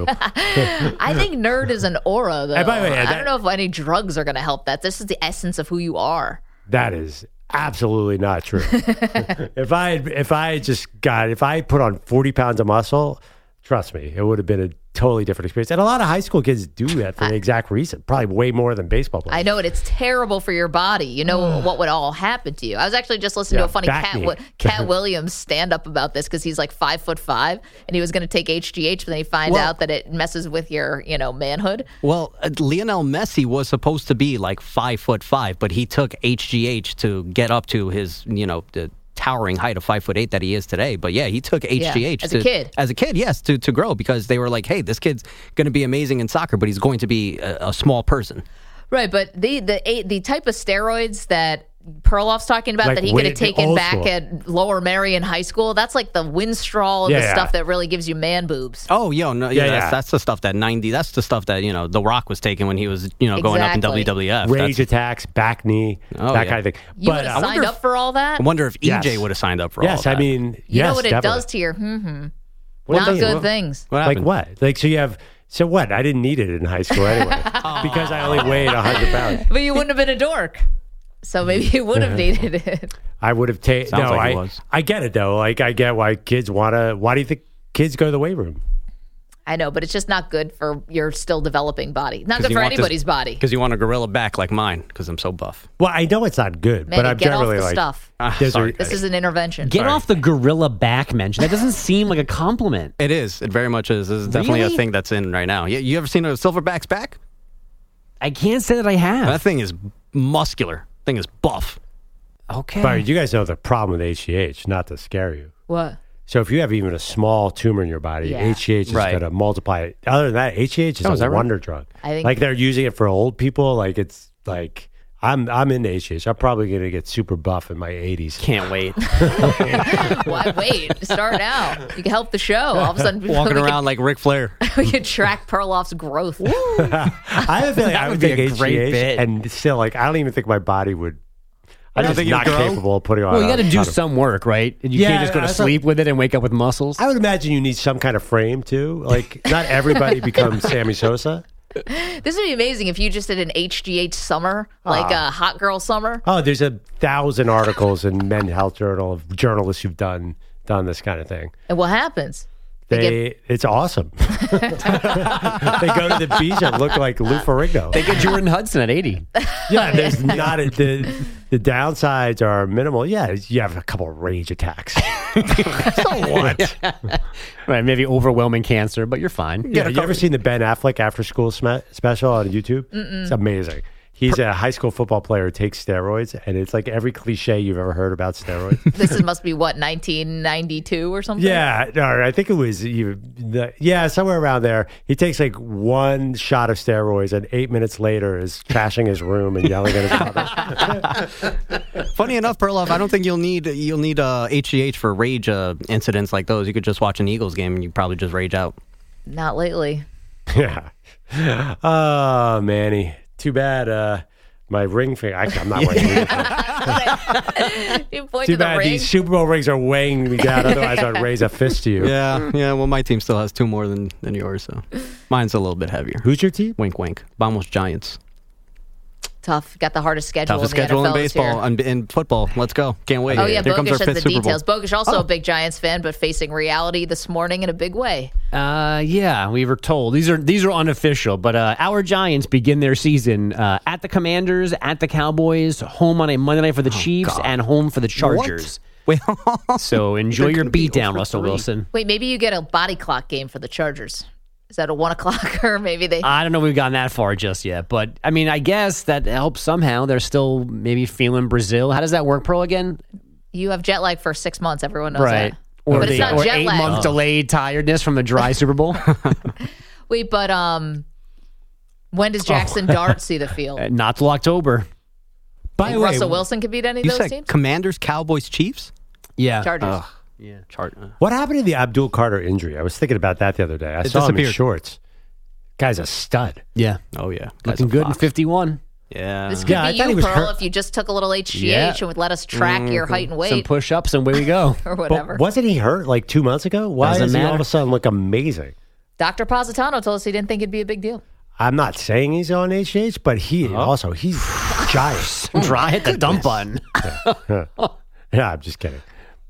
I think nerd is an aura, though.
And by the way,
I
that-
don't know if any drugs are going to help that. This is the essence of who you are.
That is absolutely not true. if I had, if I had just got if I had put on forty pounds of muscle, trust me, it would have been a totally different experience. And a lot of high school kids do that for the exact reason, probably way more than baseball players.
I know it. It's terrible for your body. You know what would all happen to you. I was actually just listening
Yeah,
to a funny
back
Cat,
knee.
Wi- Cat Williams stand up about this because he's like five foot five and he was going to take H G H, but then he find
Well-
out that it messes with your, you know, manhood.
Well, uh, Lionel Messi was supposed to be like five foot five, but he took H G H to get up to his, you know, the towering height of five foot eight that he is today. But yeah, he took H G H
as a
to-
kid.
as a kid, yes, to to grow because they were like, hey, this kid's going to be amazing in soccer, but he's going to be a, a small person.
Right, but the the the type of steroids that Perloff's talking about
Like
that he could
way-
have taken
old
back
school.
at Lower Marion High School, that's like the Winstrol and
Yeah,
the
yeah.
stuff that really gives you man boobs.
Oh, yo, no, yeah,
Yeah,
that's,
yeah.
that's the stuff that ninety. That's the stuff that you know The Rock was taking when he was you know going up in
Exactly.
W W F.
Rage
That's-
attacks, back knee,
Oh,
that
yeah.
kind of thing.
You would
uh,
have signed up for all that?
I wonder if E J
Yes.
would have signed up for all
yes,
of that.
I mean,
You
yes,
know what it
definitely.
does to your hmm
What
Not
do you-
good
what-
things.
What
Like
happened?
what? Like so you have so what? I didn't need it in high school anyway because I only weighed a hundred pounds.
But you wouldn't have been a dork. So maybe you would have needed it.
I would have taken.
Sounds
No,
like
I.
it was.
I get it though. Like I get why kids want to. Why do you think kids go to the weight room?
I know, but it's just not good for your still developing body. Not good for anybody's body.
Because you want a gorilla back like mine, because I'm so buff.
Well, I know it's not good,
Manny,
but I'm
get off
generally
the
like.
stuff.
Ah,
there's a-
sorry.
This is an intervention.
Get
Sorry.
off the gorilla back mention. That doesn't seem like a compliment.
It is. It very much is. This is definitely
Really?
a thing that's in right now. You, you ever seen a silverback's back?
I can't say that I have.
That thing is muscular. Thing is buff.
Okay.
But you guys know the problem with H G H, not to scare you.
What?
So if you have even a small tumor in your body,
Yeah.
H G H is
Right.
going to multiply it. Other than that, H G H is
Oh, is
a
that right?
wonder drug.
I think-
like they're using it for old people. Like it's like I'm I'm into H G H. I'm probably going to get super buff in my eighties.
Can't wait.
Why wait? Start now. You can help the show. All of a sudden,
Walking
we
around
can,
like Ric Flair.
we can track Perloff's growth.
I have a feeling
That
I
would
would
be
take
a
H G
great
H,
bit.
and still, like, I don't even think my body would.
I
I'm
don't
just
think you'd
not
grow?
capable of putting on.
Well, you
a
got to do
ton of-
some work, right? And you
Yeah,
can't just go to
that's
sleep with it and wake up with muscles.
I would imagine you need some kind of frame too. Like, not everybody becomes Sammy Sosa.
This would be amazing if you just did an H G H summer, like
Ah.
a hot girl summer.
Oh, there's a thousand articles in Men's Health Journal of journalists who've done done this kind of thing.
And what happens?
They,
get-
it's awesome. They go to the beach and look like Lou Ferrigno.
They get Jordan Hudson at eighty.
Yeah, there's not a, the the downsides are minimal. Yeah, you have a couple of rage attacks. So what?
Right, maybe overwhelming cancer, but you're fine.
Yeah, you ever seen the Ben Affleck after school sm- special on YouTube?
Mm-mm.
It's amazing. He's a high school football player who takes steroids, and it's like every cliche you've ever heard about steroids.
This is, must be what, nineteen ninety-two or something?
Yeah, no, I think it was you. The, yeah, somewhere around there. He takes like one shot of steroids, and eight minutes later is trashing his room and yelling at his mother.
Funny enough, Perloff, I don't think you'll need you'll need uh, H G H for rage uh, incidents like those. You could just watch an Eagles game and you probably just rage out.
Not lately.
Yeah. Oh, Manny. Too bad. Uh, my ring finger. Actually, I'm not wearing a ring.
You point
Too
to the
bad
ring.
these Super Bowl rings are weighing me down. Otherwise, I'd raise a fist to you.
Yeah, yeah. Well, my team still has two more than, than yours, so mine's a little bit heavier.
Who's your team?
Wink, wink. Vamos Giants.
Tough. Got the hardest schedule
Toughest
in the
schedule
N F L
in
this
baseball
year.
and in football. Let's go. Can't wait.
Oh, yeah,
Here comes
Bogush
our
has
fifth
the
Super Bowl.
details. Bogush also
Oh.
a big Giants fan, but facing reality this morning in a big way.
Uh, yeah, we were told these are these are unofficial, but uh, our Giants begin their season uh, at the Commanders, at the Cowboys, home on a Monday night for the Chiefs,
God.
and home for the Chargers.
Wait,
So enjoy
They're
your
gonna be
beatdown,
over
Russell
three.
Wilson.
Wait, maybe you get a body clock game for the Chargers. Is that a one o'clock or maybe they?
I don't know if we've gotten that far just yet, but I mean, I guess that helps somehow. They're still maybe feeling Brazil. How does that work, Pearl, again?
You have jet lag for six months. Everyone knows
Right.
that.
Or,
But it's
the-
not
or
jet
eight
lag.
month delayed tiredness from the dry Super Bowl.
Wait, but um, when
Oh.
does Jackson Dart see the field?
Uh, Not till October.
By
Think
the way,
Russell Wilson could beat any of
You
those
said
teams?
Commanders, Cowboys, Chiefs?
Yeah.
Chargers.
Ugh. Yeah, chart. Uh,
what happened to the Abdul Carter injury? I was thinking about that the other day. I
It
saw him in
disappeared.
shorts. Guy's a stud.
Yeah.
oh, yeah. Guy's
Looking
a
good in
fox.
fifty-one.
Yeah.
This could
Yeah, I
be
thought he
you,
was
Pearl,
hurt.
if you just took a little H G H
Yeah.
and would let us track your height and weight
Some push ups, and away we go.
or
But
whatever.
wasn't he hurt like two months ago? Why
Doesn't
does he all of
matter.
a sudden look amazing?
Doctor Positano told us he didn't think it'd be a big deal.
I'm not saying he's on H G H, but he also, he's giant.
Dry hit the dump button.
Yeah, I'm just kidding.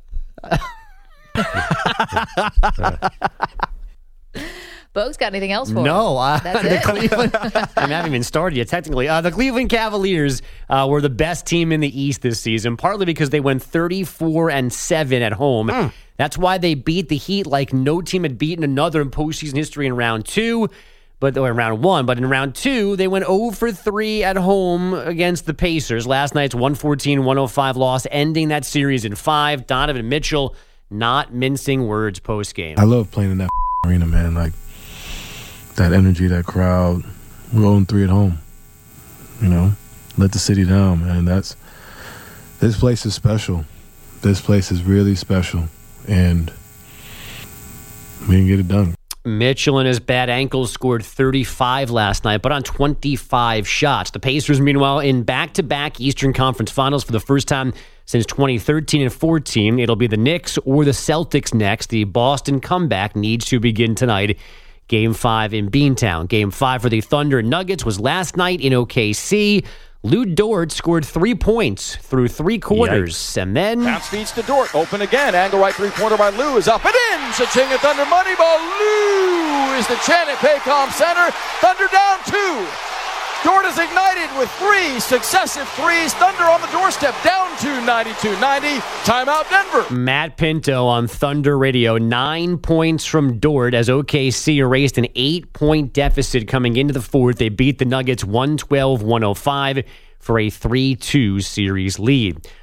Bogues got anything else for
No,
us?
uh,
That's
the
it?
Cleveland. I, mean, I haven't even started yet. Technically, uh, the Cleveland Cavaliers uh, were the best team in the East this season, partly because they went thirty-four and seven at home.
Mm.
That's why they beat the Heat like no team had beaten another in postseason history in round two. But or in round one, but in round two, they went zero for three at home against the Pacers. Last night's one fourteen one oh five loss, ending that series in five. Donovan Mitchell not mincing words post game.
I love playing in that arena, man. Like that energy, that crowd. We're oh and three at home. You know, let the city down, man. That's this place is special. This place is really special, and we didn't get it done.
Mitchell and his bad ankles scored thirty-five last night, but on twenty-five shots. The Pacers, meanwhile, in back-to-back Eastern Conference Finals for the first time since twenty thirteen and fourteen. It'll be the Knicks or the Celtics next. The Boston comeback needs to begin tonight. Game five in Beantown. Game five for the Thunder and Nuggets was last night in O K C. Lou Dort scored three points through three quarters. Yikes. And then...
Bounce feeds to Dort. Open again. Angle right three-pointer by Lou is up and in. Cha-ching at Thunder Moneyball. Lou is the chant at Paycom Center. Thunder down two. Dort is ignited with three successive threes. Thunder on the doorstep. Down to ninety-two ninety. Timeout Denver.
Matt Pinto on Thunder Radio. Nine points from Dort as O K C erased an eight-point deficit coming into the fourth. They beat the Nuggets one twelve one oh five for a three two series lead.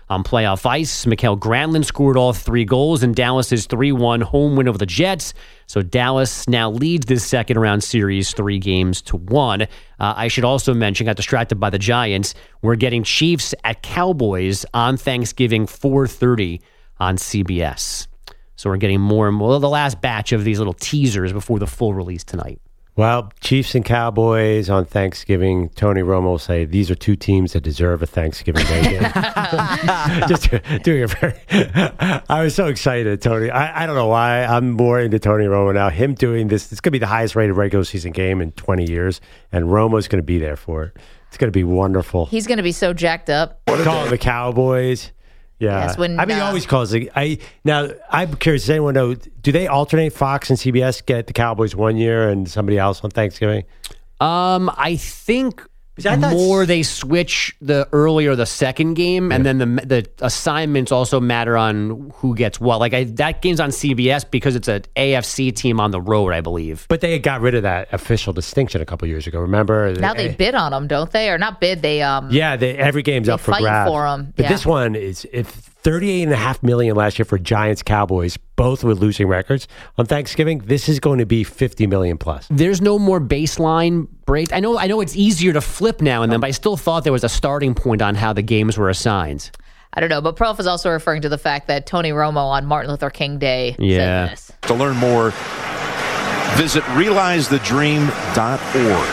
On playoff ice, Mikael Granlund scored all three goals in Dallas's three one home win over the Jets. So Dallas now leads this second round series three games to one. Uh, I should also mention, got distracted by the Giants, we're getting Chiefs at Cowboys on Thanksgiving, four thirty on C B S. So we're getting more and more, the last batch of these little teasers before the full release tonight.
Well, Chiefs and Cowboys on Thanksgiving. Tony Romo will say these are two teams that deserve a Thanksgiving Day game. Just doing it very. I was so excited, Tony. I, I don't know why I'm more into Tony Romo now. Him doing this, it's going to be the highest rated regular season game in twenty years, and Romo's going to be there for it. It's going to be wonderful.
He's going to be so jacked up.
Call the Cowboys. Yeah,
Yes, when,
I mean, he
uh,
always calls it. I now I'm curious. Does anyone know? Do they alternate? Fox and C B S get the Cowboys one year and somebody else on Thanksgiving?
Um, I think
I thought-
more they switch the earlier the second game, and then the the assignments also matter on who gets what. Like I, that game's on C B S because it's an A F C team on the road, I believe.
But they got rid of that official distinction a couple years ago. Remember?
Now they bid on them, don't they? Or not bid, they... um.
Yeah, they, every game's
They
up for
fight
grabs.
for 'em,
But
yeah.
this one is if thirty-eight and a half million last year for Giants Cowboys, both with losing records on Thanksgiving. This is going to be fifty million plus.
There's no more baseline break. I know. I know it's easier to flip now and then, but I still thought there was a starting point on how the games were assigned.
I don't know, but Prof is also referring to the fact that Tony Romo on Martin Luther King Day
Yeah.
said this.
To learn more, visit realize the dream dot org.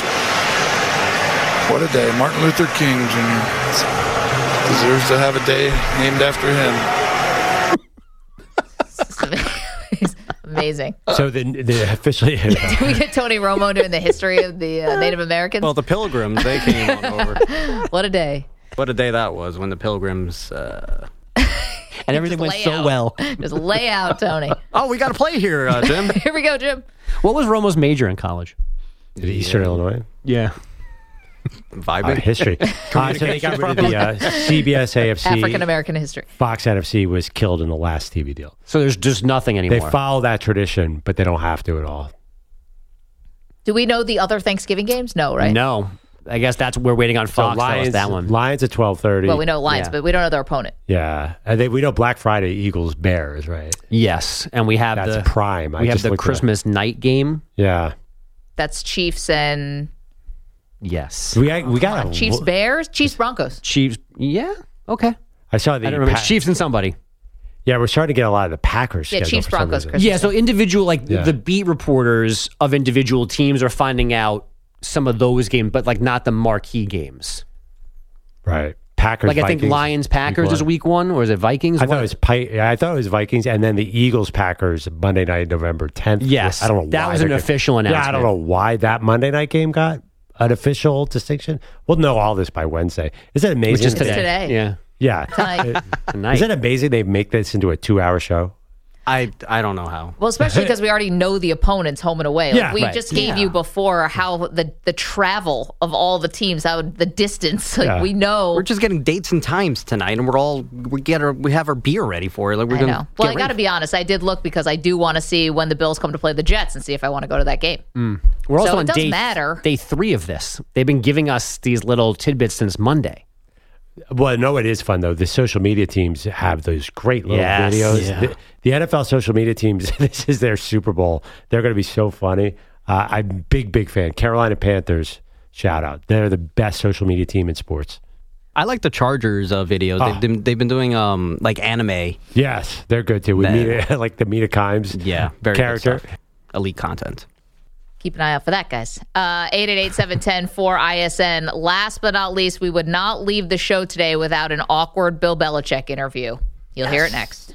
What a day. Martin Luther King Junior deserves to have a day named after him.
Amazing.
So the, the officially,
Do we get Tony Romo doing the history of the uh, Native Americans?
Well, the Pilgrims, they came on over.
What a day.
What a day that was when the Pilgrims... Uh...
and everything went
lay
so
out.
well.
Just lay out, Tony.
Oh, we got to play here, uh, Jim.
Here we go, Jim.
What was Romo's major in college?
Eastern Illinois.
Yeah.
Vibing.
Uh, history. Uh, so they got rid of the uh, C B S A F C.
African American history.
Fox N F C was killed in the last T V deal.
So there's just nothing anymore.
They follow that tradition, but they don't have to at all.
Do we know the other Thanksgiving games? No, right?
No. I guess that's we're waiting on Fox.
So Lions,
to tell us that one.
Lions at twelve thirty.
Well, we know Lions,
Yeah.
but we don't know their opponent.
Yeah, and they, we know Black Friday Eagles Bears, right?
Yes, and we have
That's
the
prime. I
We have
just
the
looked it up.
Christmas night game.
Yeah.
That's Chiefs and
Yes.
We got, we got a,
Chiefs Bears, Chiefs Broncos.
Chiefs. Yeah. Okay.
I saw the
I don't remember.
Pa-
Chiefs and somebody.
Yeah, we're starting to get a lot of the Packers.
Yeah,
schedule
Chiefs,
for some
Broncos,
reason.
Christmas.
Yeah. So individual, like
Yeah.
the beat reporters of individual teams are finding out some of those games, but like not the marquee games.
Right. Packers.
Like I think
Vikings,
Lions Packers
week
is
one.
week one, or is it Vikings?
I thought
What-
it was Pi- I thought it was Vikings, and then the Eagles Packers Monday night, November tenth.
Yes,
I don't know.
that
why
was
they're
an
gonna-
official
Yeah, I
announcement.
don't know why that Monday night game got an official distinction. We'll know all this by Wednesday. Is it amazing?
Which is
It's
today.
today.
Yeah.
Yeah.
Tonight.
Tonight.
Is it amazing they make this into a two-hour show?
I I don't know how.
Well, especially because we already know the opponents home and away. Like
Yeah,
we
right.
just gave
Yeah.
you before how the, the travel of all the teams, how the distance. Like
Yeah.
we know.
We're just getting dates and times tonight, and we're all we get our we have our beer ready for it. Like we're
I
gonna.
know. Well,
get
I got to
ready.
be honest. I did look because I do want to see when the Bills come to play the Jets and see if I want to go to that game.
We're also
So it
on
does
day,
matter.
day three of this. They've been giving us these little tidbits since Monday.
Well, no, it is fun though. The social media teams have those great little
Yes,
videos.
yeah.
The, the N F L social media teams. This is their Super Bowl. They're going to be so funny. Uh, I'm a big, big fan. Carolina Panthers. Shout out. They're the best social media team in sports.
I like the Chargers uh, videos.
Oh.
They've, been, they've been doing um like anime.
Yes, they're good too. We
Man.
meet like the Mita Kimes.
Yeah, very good
character.
stuff. Elite content.
Keep an eye out for that, guys. Uh, eight eight eight, seven one zero, four I S N. Last but not least, we would not leave the show today without an awkward Bill Belichick interview. You'll hear it next.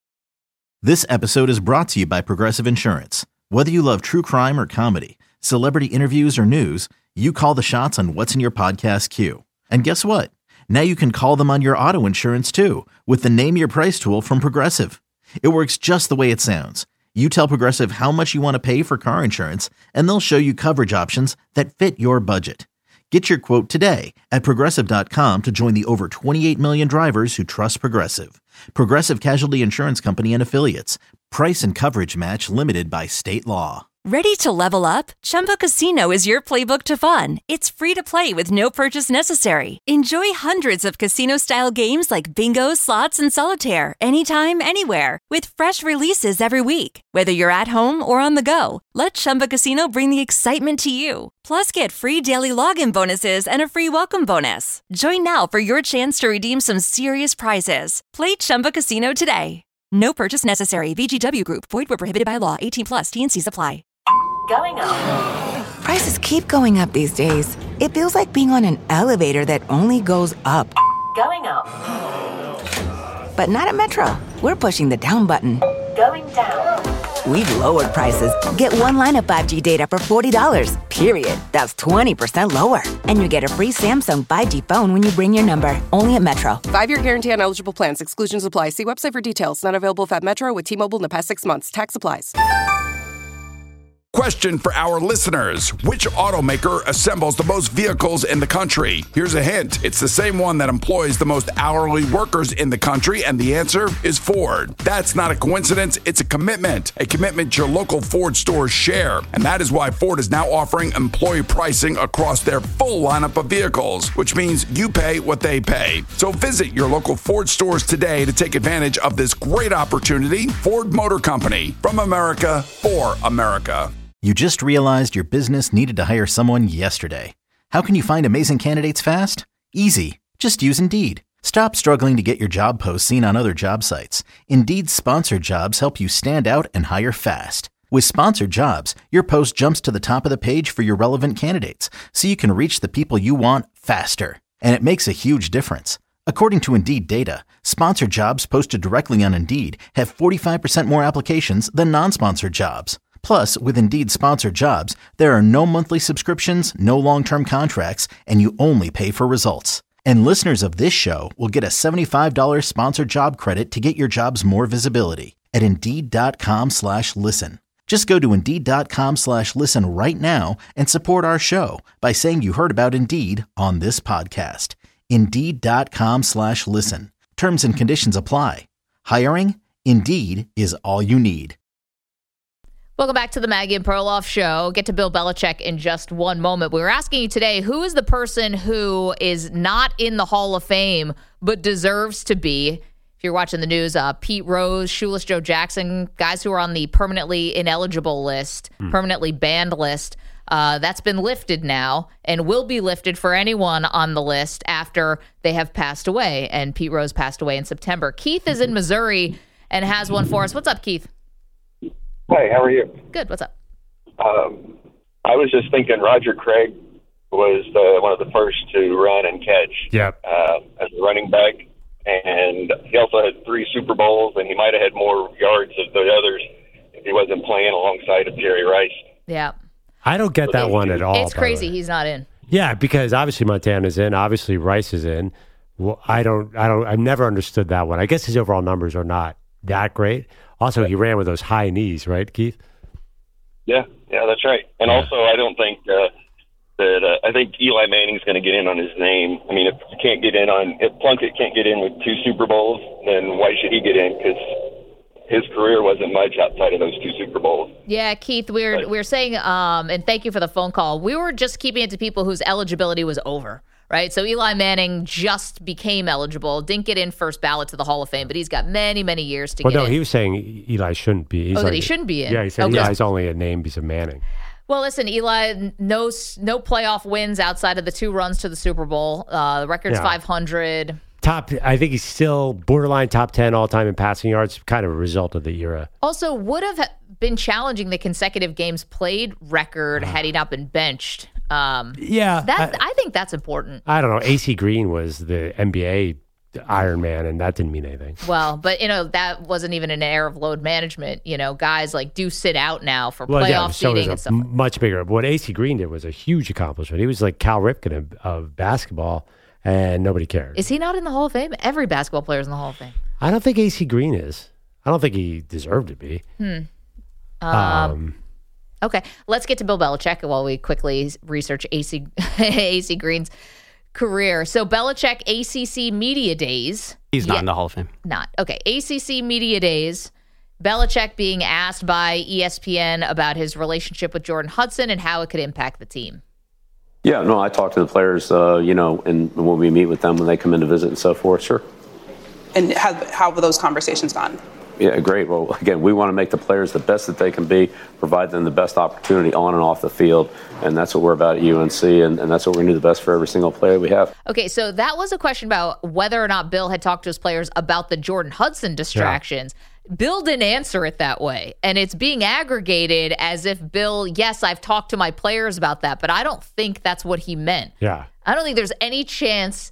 This episode is brought to you by Progressive Insurance. Whether you love true crime or comedy, celebrity interviews or news, you call the shots on what's in your podcast queue. And guess what? Now you can call them on your auto insurance too with the Name Your Price tool from Progressive. It works just the way it sounds. You tell Progressive how much you want to pay for car insurance, and they'll show you coverage options that fit your budget. Get your quote today at Progressive dot com to join the over twenty-eight million drivers who trust Progressive. Progressive Casualty Insurance Company and Affiliates. Price and coverage match limited by state law.
Ready to level up? Chumba Casino is your playbook to fun. It's free to play with no purchase necessary. Enjoy hundreds of casino-style games like bingo, slots, and solitaire anytime, anywhere with fresh releases every week. Whether you're at home or on the go, let Chumba Casino bring the excitement to you. Plus, get free daily login bonuses and a free welcome bonus. Join now for your chance to redeem some serious prizes. Play Chumba Casino today. No purchase necessary. V G W Group. Void where prohibited by law. eighteen plus. T and C's apply.
Going up.
Prices keep going up these days. It feels like being on an elevator that only goes up.
Going up.
But not at Metro. We're pushing the down button.
Going down.
We've lowered prices. Get one line of five G data for forty dollars, period. That's twenty percent lower. And you get a free Samsung five G phone when you bring your number. Only at Metro.
Five-year guarantee on eligible plans. Exclusions apply. See website for details. Not available if at Metro with T-Mobile in the past six months. Tax applies.
Question for our listeners. Which automaker assembles the most vehicles in the country? Here's a hint. It's the same one that employs the most hourly workers in the country, and the answer is Ford. That's not a coincidence. It's a commitment. A commitment your local Ford stores share. And that is why Ford is now offering employee pricing across their full lineup of vehicles, which means you pay what they pay. So visit your local Ford stores today to take advantage of this great opportunity. Ford Motor Company. From America, for America.
You just realized your business needed to hire someone yesterday. How can you find amazing candidates fast? Easy. Just use Indeed. Stop struggling to get your job posts seen on other job sites. Indeed's sponsored jobs help you stand out and hire fast. With sponsored jobs, your post jumps to the top of the page for your relevant candidates, so you can reach the people you want faster. And it makes a huge difference. According to Indeed data, sponsored jobs posted directly on Indeed have forty-five percent more applications than non-sponsored jobs. Plus, with Indeed sponsored jobs, there are no monthly subscriptions, no long-term contracts, and you only pay for results. And listeners of this show will get a seventy-five dollars sponsored job credit to get your jobs more visibility at Indeed.com slash listen. Just go to Indeed.com slash listen right now and support our show by saying you heard about Indeed on this podcast. Indeed.com slash listen. Terms and conditions apply. Hiring? Indeed is all you need.
Welcome back to the Maggie and Perloff Show. Get to Bill Belichick in just one moment. We were asking you today, who is the person who is not in the Hall of Fame but deserves to be? If you're watching the news, uh, Pete Rose, Shoeless Joe Jackson, guys who are on the permanently ineligible list, mm. permanently banned list, uh, that's been lifted now and will be lifted for anyone on the list after they have passed away. And Pete Rose passed away in September. Keith is in Missouri and has one for us. What's up, Keith?
Hey, how are you?
Good. What's up?
Um, I was just thinking Roger Craig was uh, one of the first to run and catch
yep.
uh, as a running back. And he also had three Super Bowls, and he might have had more yards of the others if he wasn't playing alongside of Jerry Rice.
Yeah.
I don't get that one at all.
It's crazy he's not in.
Yeah, because obviously Montana's in, obviously Rice is in. Well, I don't, I don't, I've never understood that one. I guess his overall numbers are not that great. Also, he ran with those high knees, right, Keith?
Yeah, yeah, that's right. And
yeah.
also, I don't think uh, that uh, I think Eli Manning's going to get in on his name. I mean, if you can't get in on, if Plunkett can't get in with two Super Bowls, then why should he get in? Because his career wasn't much outside of those two Super Bowls.
Yeah, Keith, we we're we we're saying, um, and thank you for the phone call. We were just keeping it to people whose eligibility was over. Right, so Eli Manning just became eligible, didn't get in first ballot to the Hall of Fame, but he's got many, many years to
well,
get
no,
in.
Well, no, he was saying Eli shouldn't be. He's
oh,
like,
that he shouldn't be in.
Yeah, he said
okay.
Eli's only a name because of Manning.
Well, listen, Eli, no no playoff wins outside of the two runs to the Super Bowl. Uh, the record's
Yeah.
five hundred.
Top, I think he's still borderline top ten all time in passing yards, kind of a result of the era.
Also, would have been challenging the consecutive games played record had he not been benched. Um,
Yeah,
that I, I think that's important.
I don't know. A C Green was the N B A Iron Man, and that didn't mean anything.
Well, but, you know, that wasn't even an era of load management. You know, guys like do sit out now for
Well,
playoff
yeah, so
seeding
it
and
was a
stuff. like
much bigger. What A C Green did was a huge accomplishment. He was like Cal Ripken of, of basketball, and nobody cared.
Is he not in the Hall of Fame? Every basketball player is in the Hall of Fame.
I don't think A C Green is. I don't think he deserved to be.
Hmm. Um,
Um,
okay, let's get to Bill Belichick while we quickly research A C A C Green's career. So Belichick A C C Media Days.
He's not
Yeah,
in the Hall of Fame.
Not. Okay, A C C Media Days. Belichick being asked by E S P N about his relationship with Jordan Hudson and how it could impact the team.
Yeah, no, I talk to the players, uh, you know, and when we meet with them, when they come in to visit and so forth, sure.
And how, how have those conversations gone?
Yeah, great. Well, again, we want to make the players the best that they can be, provide them the best opportunity on and off the field, and that's what we're about at U N C, and, and that's what we're going to do the best for every single player we have.
Okay, so that was a question about whether or not Bill had talked to his players about the Jordan Hudson distractions. Yeah. Bill didn't answer it that way, and it's being aggregated as if Bill, yes, I've talked to my players about that, but I don't think that's what he meant.
Yeah.
I don't think there's any chance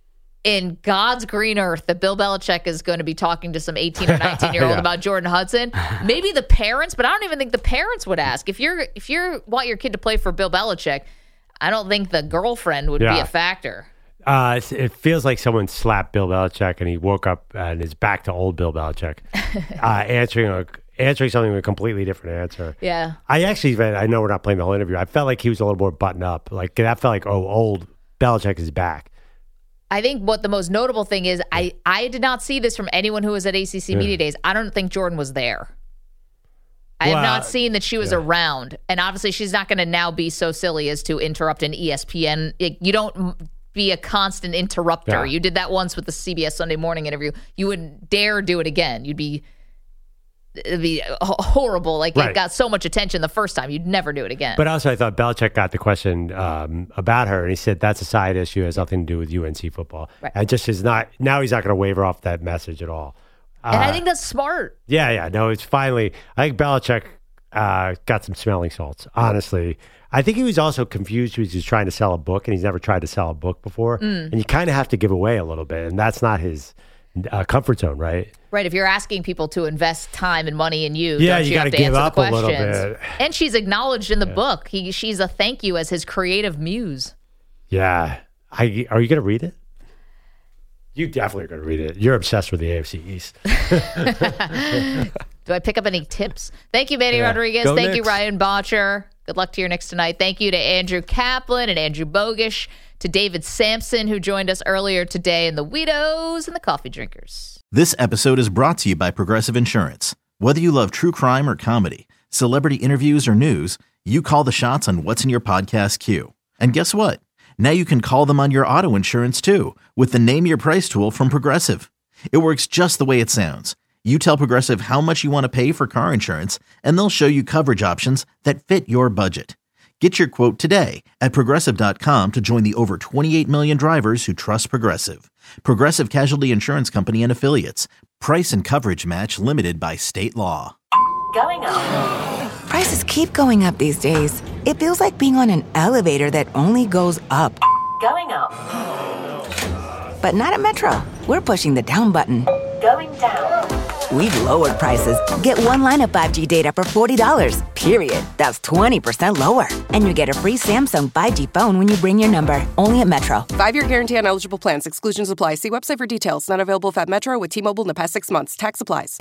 in God's green earth that Bill Belichick is going to be talking to some eighteen or nineteen-year-old yeah. about Jordan Hudson. Maybe the parents, but I don't even think the parents would ask. If you're if you want your kid to play for Bill Belichick, I don't think the girlfriend would
yeah.
be a factor.
Uh, it feels like someone slapped Bill Belichick and he woke up and is back to old Bill Belichick, uh, answering a, answering something with a completely different answer.
Yeah.
I actually, I know we're not playing the whole interview. I felt like he was a little more buttoned up. Like that felt like, oh, old Belichick is back.
I think what the most notable thing is, I, I did not see this from anyone who was at A C C yeah. Media Days. I don't think Jordan was there. I well, have not seen that she was yeah. around. And obviously she's not going to now be so silly as to interrupt an E S P N. It, you don't be a constant interrupter. Yeah. You did that once with the C B S Sunday Morning interview. You wouldn't dare do it again. You'd be it'd be horrible. Like right. It got so much attention the first time. You'd never do it again.
But also I thought Belichick got the question um, about her, and he said that's a side issue. It has nothing to do with U N C football. Right. And just is not, now he's not going to waver off that message at all.
And
uh,
I think that's smart.
Yeah, yeah. No, it's finally, I think Belichick uh, got some smelling salts, honestly. I think he was also confused. He was just trying to sell a book, and he's never tried to sell a book before. Mm. And you kind of have to give away a little bit, and that's not his uh, comfort zone, right?
Right. If you're asking people to invest time and money in you,
yeah,
don't
you,
you
got to
have to
give
answer
up
the
a little
questions.
bit.
And she's acknowledged in the
yeah.
book. He, she's a thank you as his creative muse.
Yeah. I, are you going to read it? You definitely are going to read it. You're obsessed with the A F C East.
Do I pick up any tips? Thank you, Manny yeah. Rodriguez.
Go
Thank
Knicks.
you, Ryan Botcher. Good luck to your Knicks tonight. Thank you to Andrew Kaplan and Andrew Bogish, to David Sampson, who joined us earlier today, and the Weedos and the Coffee Drinkers.
This episode is brought to you by Progressive Insurance. Whether you love true crime or comedy, celebrity interviews or news, you call the shots on what's in your podcast queue. And guess what? Now you can call them on your auto insurance too, with the Name Your Price tool from Progressive. It works just the way it sounds. You tell Progressive how much you want to pay for car insurance, and they'll show you coverage options that fit your budget. Get your quote today at Progressive dot com to join the over twenty-eight million drivers who trust Progressive. Progressive Casualty Insurance Company and Affiliates. Price and coverage match limited by state law.
Going up.
Prices keep going up these days. It feels like being on an elevator that only goes up.
Going up.
But not at Metro. We're pushing the down button.
Going down.
We've lowered prices. Get one line of five G data for forty dollars, period. That's twenty percent lower. And you get a free Samsung five G phone when you bring your number. Only at Metro.
Five-year guarantee on eligible plans. Exclusions apply. See website for details. Not available at Metro with T-Mobile in the past six months. Tax applies.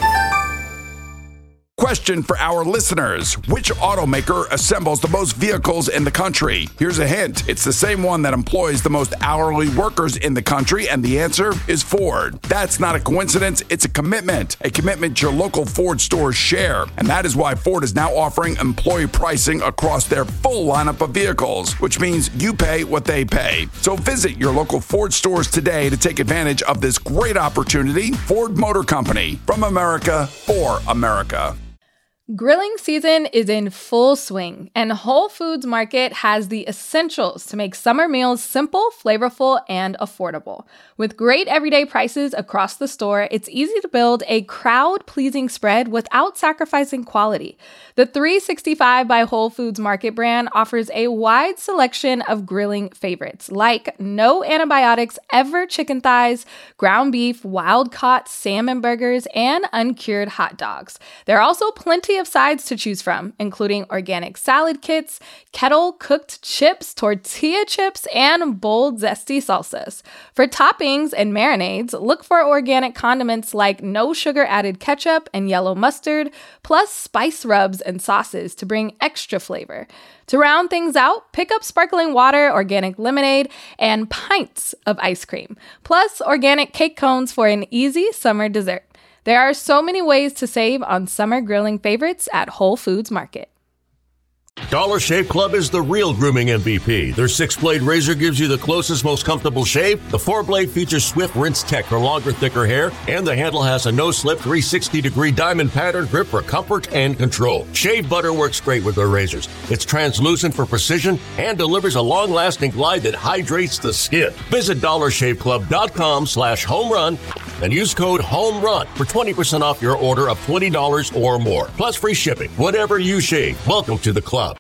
Question for our listeners. Which automaker assembles the most vehicles in the country? Here's a hint. It's the same one that employs the most hourly workers in the country, and the answer is Ford. That's not a coincidence. It's a commitment. A commitment your local Ford stores share. And that is why Ford is now offering employee pricing across their full lineup of vehicles, which means you pay what they pay. So visit your local Ford stores today to take advantage of this great opportunity. Ford Motor Company, from America for America.
Grilling season is in full swing, and Whole Foods Market has the essentials to make summer meals simple, flavorful, and affordable. With great everyday prices across the store, it's easy to build a crowd-pleasing spread without sacrificing quality. The three sixty-five by Whole Foods Market brand offers a wide selection of grilling favorites, like no antibiotics ever chicken thighs, ground beef, wild-caught salmon burgers, and uncured hot dogs. There are also plenty of sides to choose from, including organic salad kits, kettle-cooked chips, tortilla chips, and bold, zesty salsas. For toppings and marinades, look for organic condiments like no sugar-added ketchup and yellow mustard, plus spice rubs and sauces to bring extra flavor. To round things out, pick up sparkling water, organic lemonade, and pints of ice cream, plus organic cake cones for an easy summer dessert. There are so many ways to save on summer grilling favorites at Whole Foods Market.
Dollar Shave Club is the real grooming M V P. Their six-blade razor gives you the closest, most comfortable shave. The four-blade features Swift Rinse Tech for longer, thicker hair. And the handle has a no-slip three hundred sixty degree diamond pattern grip for comfort and control. Shave butter works great with their razors. It's translucent for precision and delivers a long-lasting glide that hydrates the skin. Visit dollar shave club dot com slash home run and use code HOMERUN for twenty percent off your order of twenty dollars or more. Plus free shipping. Whatever you shave, welcome to the club.